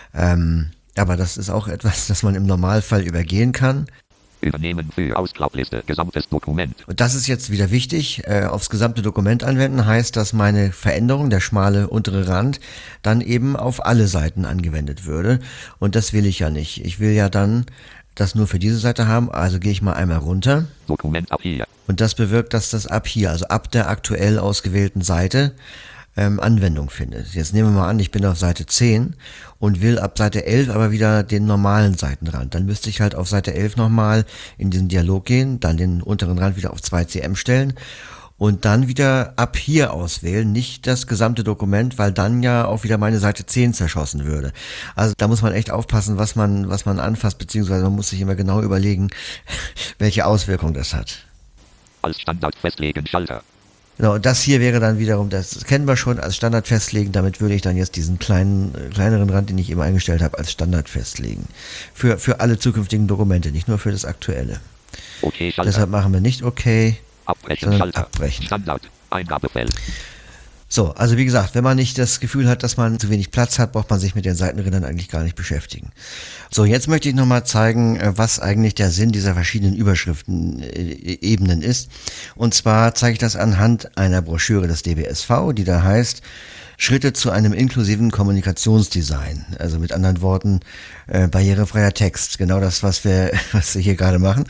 Aber das ist auch etwas, das man im Normalfall übergehen kann. Übernehmen für Ausklappliste, gesamtes Dokument. Und das ist jetzt wieder wichtig, aufs gesamte Dokument anwenden, heißt, dass meine Veränderung, der schmale untere Rand, dann eben auf alle Seiten angewendet würde. Und das will ich ja nicht. Ich will ja dann das nur für diese Seite haben, also gehe ich mal einmal runter. Dokument ab hier. Und das bewirkt, dass das ab hier, also ab der aktuell ausgewählten Seite, Anwendung findet. Jetzt nehmen wir mal an, ich bin auf Seite 10 und will ab Seite 11 aber wieder den normalen Seitenrand. Dann müsste ich halt auf Seite 11 nochmal in diesen Dialog gehen, dann den unteren Rand wieder auf 2 cm stellen und dann wieder ab hier auswählen, nicht das gesamte Dokument, weil dann ja auch wieder meine Seite 10 zerschossen würde. Also da muss man echt aufpassen, was man anfasst, beziehungsweise man muss sich immer genau überlegen, welche Auswirkung das hat. Als Standard festlegen, Schalter. Genau, und das hier wäre dann wiederum, das kennen wir schon, als Standard festlegen. Damit würde ich dann jetzt diesen kleineren Rand, den ich eben eingestellt habe, als Standard festlegen. Für alle zukünftigen Dokumente, nicht nur für das aktuelle. Okay, Schalter. Deshalb machen wir nicht okay, Abbrechen, sondern Schalter. abbrechen. Standard, Eingabefeld. So, also wie gesagt, wenn man nicht das Gefühl hat, dass man zu wenig Platz hat, braucht man sich mit den Seitenrändern eigentlich gar nicht beschäftigen. So, jetzt möchte ich nochmal zeigen, was eigentlich der Sinn dieser verschiedenen Überschriften-Ebenen ist. Und zwar zeige ich das anhand einer Broschüre des DBSV, die da heißt Schritte zu einem inklusiven Kommunikationsdesign. Also mit anderen Worten, barrierefreier Text. Genau das, was wir hier gerade machen.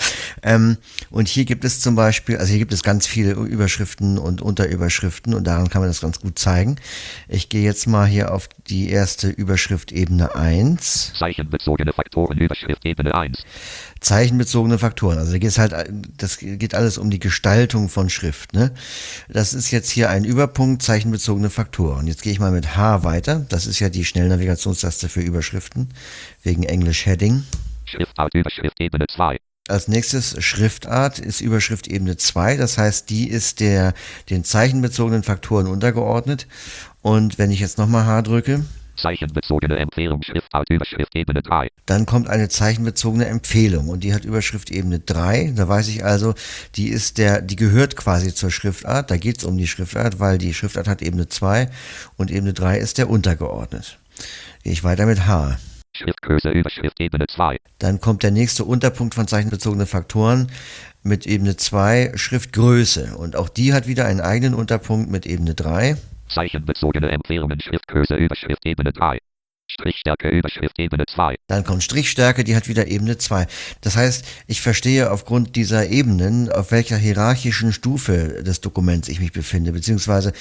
Und hier gibt es zum Beispiel, also hier gibt es ganz viele Überschriften und Unterüberschriften und daran kann man das ganz gut zeigen. Ich gehe jetzt mal hier auf die erste Überschrift Ebene 1. Zeichenbezogene Faktoren, Überschrift Ebene 1. Zeichenbezogene Faktoren. Also das geht alles um die Gestaltung von Schrift. Ne? Das ist jetzt hier ein Überpunkt, zeichenbezogene Faktoren. Jetzt gehe ich mal mit H weiter. Das ist ja die Schnellnavigationstaste für Überschriften, wegen Englisch Heading. Schriftart, Überschrift Ebene 2. Als nächstes Schriftart ist Überschrift Ebene 2. Das heißt, die ist den zeichenbezogenen Faktoren untergeordnet. Und wenn ich jetzt nochmal H drücke, Zeichenbezogene Empfehlung, Schriftart, Überschrift Ebene 3. dann kommt eine zeichenbezogene Empfehlung und die hat Überschrift Ebene 3. Da weiß ich also, die gehört quasi zur Schriftart. Da geht es um die Schriftart, weil die Schriftart hat Ebene 2 und Ebene 3 ist der untergeordnet. Gehe ich weiter mit H. Schriftgröße, Überschrift Ebene 2. Dann kommt der nächste Unterpunkt von zeichenbezogene Faktoren mit Ebene 2, Schriftgröße. Und auch die hat wieder einen eigenen Unterpunkt mit Ebene 3. Zeichenbezogene Empfehlungen, Schriftgröße, Überschrift Ebene 3. Strichstärke, Überschrift Ebene 2. Dann kommt Strichstärke, die hat wieder Ebene 2. Das heißt, ich verstehe aufgrund dieser Ebenen, auf welcher hierarchischen Stufe des Dokuments ich mich befinde, beziehungsweise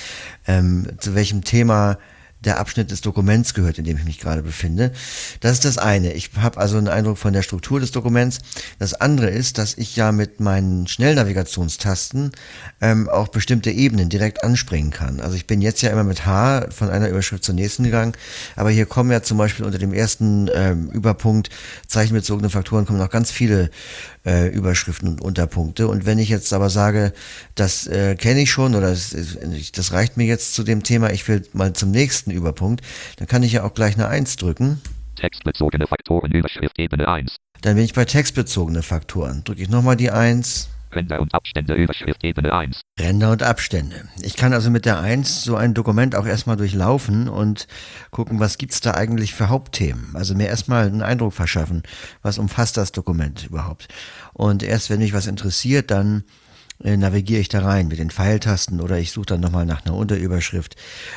zu welchem Thema der Abschnitt des Dokuments gehört, in dem ich mich gerade befinde. Das ist das eine. Ich habe also einen Eindruck von der Struktur des Dokuments. Das andere ist, dass ich ja mit meinen Schnellnavigationstasten auch bestimmte Ebenen direkt anspringen kann. Also ich bin jetzt ja immer mit H von einer Überschrift zur nächsten gegangen, aber hier kommen ja zum Beispiel unter dem ersten Überpunkt zeichenbezogene Faktoren kommen noch ganz viele Überschriften und Unterpunkte. Und wenn ich jetzt aber sage, das kenne ich schon oder das reicht mir jetzt zu dem Thema, ich will mal zum nächsten Überpunkt, dann kann ich ja auch gleich eine 1 drücken. Textbezogene Faktoren, Überschrift Ebene 1. Dann bin ich bei textbezogene Faktoren. Drücke ich nochmal die 1. Ränder und Abstände, Überschrift Ebene 1. Ränder und Abstände. Ich kann also mit der 1 so ein Dokument auch erstmal durchlaufen und gucken, was gibt's da eigentlich für Hauptthemen. Also mir erstmal einen Eindruck verschaffen, was umfasst das Dokument überhaupt. Und erst wenn mich was interessiert, dann navigiere ich da rein mit den Pfeiltasten oder ich suche dann nochmal nach einer Unterüberschrift.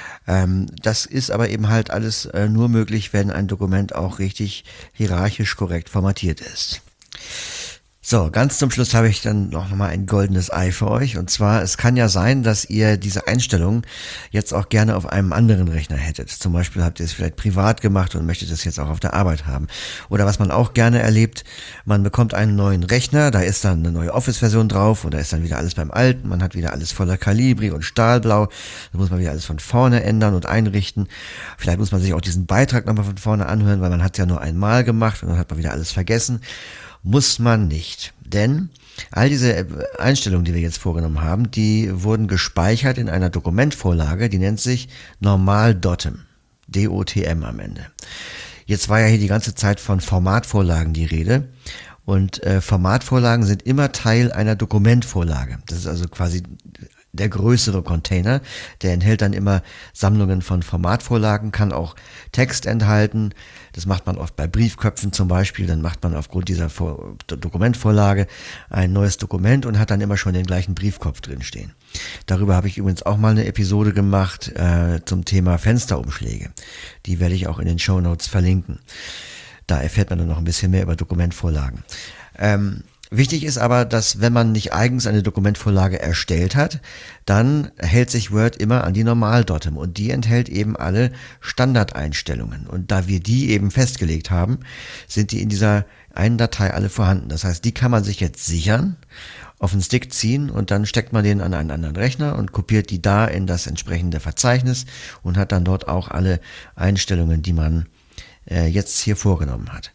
Das ist aber eben halt alles nur möglich, wenn ein Dokument auch richtig hierarchisch korrekt formatiert ist. So, ganz zum Schluss habe ich dann noch mal ein goldenes Ei für euch. Und zwar, es kann ja sein, dass ihr diese Einstellungen jetzt auch gerne auf einem anderen Rechner hättet. Zum Beispiel habt ihr es vielleicht privat gemacht und möchtet es jetzt auch auf der Arbeit haben. Oder was man auch gerne erlebt, man bekommt einen neuen Rechner, da ist dann eine neue Office-Version drauf und da ist dann wieder alles beim Alten. Man hat wieder alles voller Calibri und Stahlblau. Da muss man wieder alles von vorne ändern und einrichten. Vielleicht muss man sich auch diesen Beitrag nochmal von vorne anhören, weil man hat es ja nur einmal gemacht und dann hat man wieder alles vergessen. Muss man nicht, denn all diese Einstellungen, die wir jetzt vorgenommen haben, die wurden gespeichert in einer Dokumentvorlage, die nennt sich Normal.dotm, D-O-T-M am Ende. Jetzt war ja hier die ganze Zeit von Formatvorlagen die Rede und Formatvorlagen sind immer Teil einer Dokumentvorlage. Das ist also quasi der größere Container, der enthält dann immer Sammlungen von Formatvorlagen, kann auch Text enthalten. Das macht man oft bei Briefköpfen zum Beispiel. Dann macht man aufgrund dieser Dokumentvorlage ein neues Dokument und hat dann immer schon den gleichen Briefkopf drinstehen. Darüber habe ich übrigens auch mal eine Episode gemacht zum Thema Fensterumschläge. Die werde ich auch in den Shownotes verlinken. Da erfährt man dann noch ein bisschen mehr über Dokumentvorlagen. Wichtig ist aber, dass wenn man nicht eigens eine Dokumentvorlage erstellt hat, dann hält sich Word immer an die Normal.dotm und die enthält eben alle Standardeinstellungen. Und da wir die eben festgelegt haben, sind die in dieser einen Datei alle vorhanden. Das heißt, die kann man sich jetzt sichern, auf den Stick ziehen und dann steckt man den an einen anderen Rechner und kopiert die da in das entsprechende Verzeichnis und hat dann dort auch alle Einstellungen, die man jetzt hier vorgenommen hat.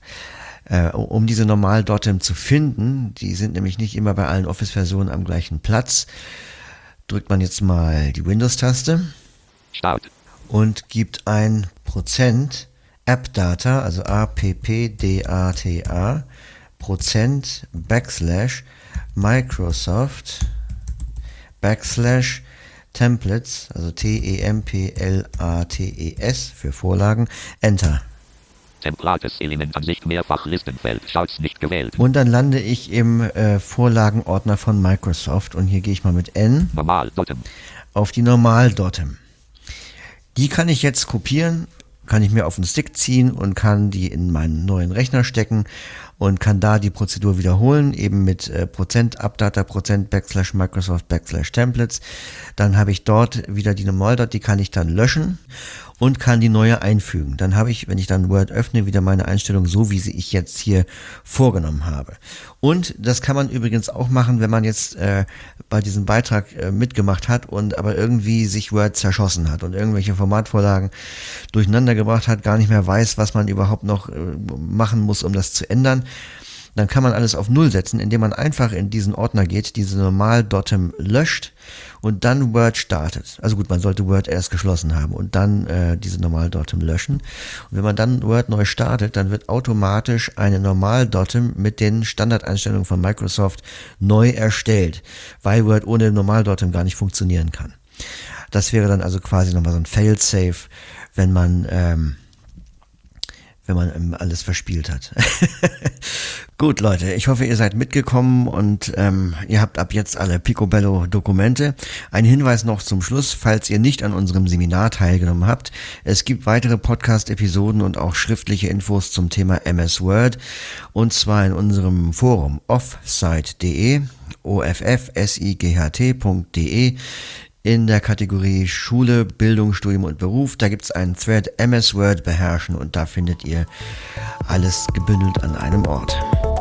Um diese Normal.dotm zu finden, die sind nämlich nicht immer bei allen Office-Versionen am gleichen Platz, drückt man jetzt mal die Windows-Taste Start und gibt ein Prozent appdata, also A-P-P-D-A-T-A, Prozent Backslash Microsoft Backslash Templates, also T-E-M-P-L-A-T-E-S für Vorlagen, Enter. Templates Elementansicht mehrfach Listenfeld, Schatz nicht gewählt. Und dann lande ich im Vorlagenordner von Microsoft und hier gehe ich mal mit N Normal.dotm auf die Normal.dotm. Die kann ich jetzt kopieren, kann ich mir auf den Stick ziehen und kann die in meinen neuen Rechner stecken und kann da die Prozedur wiederholen, eben mit Prozent Appdata, Prozent Backslash Microsoft Backslash Templates. Dann habe ich dort wieder die Normal.dotm, die kann ich dann löschen und kann die neue einfügen. Dann habe ich, wenn ich dann Word öffne, wieder meine Einstellung so, wie sie ich jetzt hier vorgenommen habe. Und das kann man übrigens auch machen, wenn man jetzt bei diesem Beitrag mitgemacht hat und aber irgendwie sich Word zerschossen hat und irgendwelche Formatvorlagen durcheinander gebracht hat, gar nicht mehr weiß, was man überhaupt noch machen muss, um das zu ändern. Dann kann man alles auf Null setzen, indem man einfach in diesen Ordner geht, diese Normal.dotm löscht und dann Word startet. Also gut, man sollte Word erst geschlossen haben und dann diese Normal.dotm löschen. Und wenn man dann Word neu startet, dann wird automatisch eine Normal.dotm mit den Standardeinstellungen von Microsoft neu erstellt, weil Word ohne Normal.dotm gar nicht funktionieren kann. Das wäre dann also quasi nochmal so ein Fail-Safe, wenn man alles verspielt hat. Gut, Leute, ich hoffe, ihr seid mitgekommen und ihr habt ab jetzt alle Picobello-Dokumente. Ein Hinweis noch zum Schluss, falls ihr nicht an unserem Seminar teilgenommen habt. Es gibt weitere Podcast-Episoden und auch schriftliche Infos zum Thema MS Word und zwar in unserem Forum offsite.de, offsight.de. in der Kategorie Schule, Bildung, Studium und Beruf. Da gibt es einen Thread MS Word beherrschen und da findet ihr alles gebündelt an einem Ort.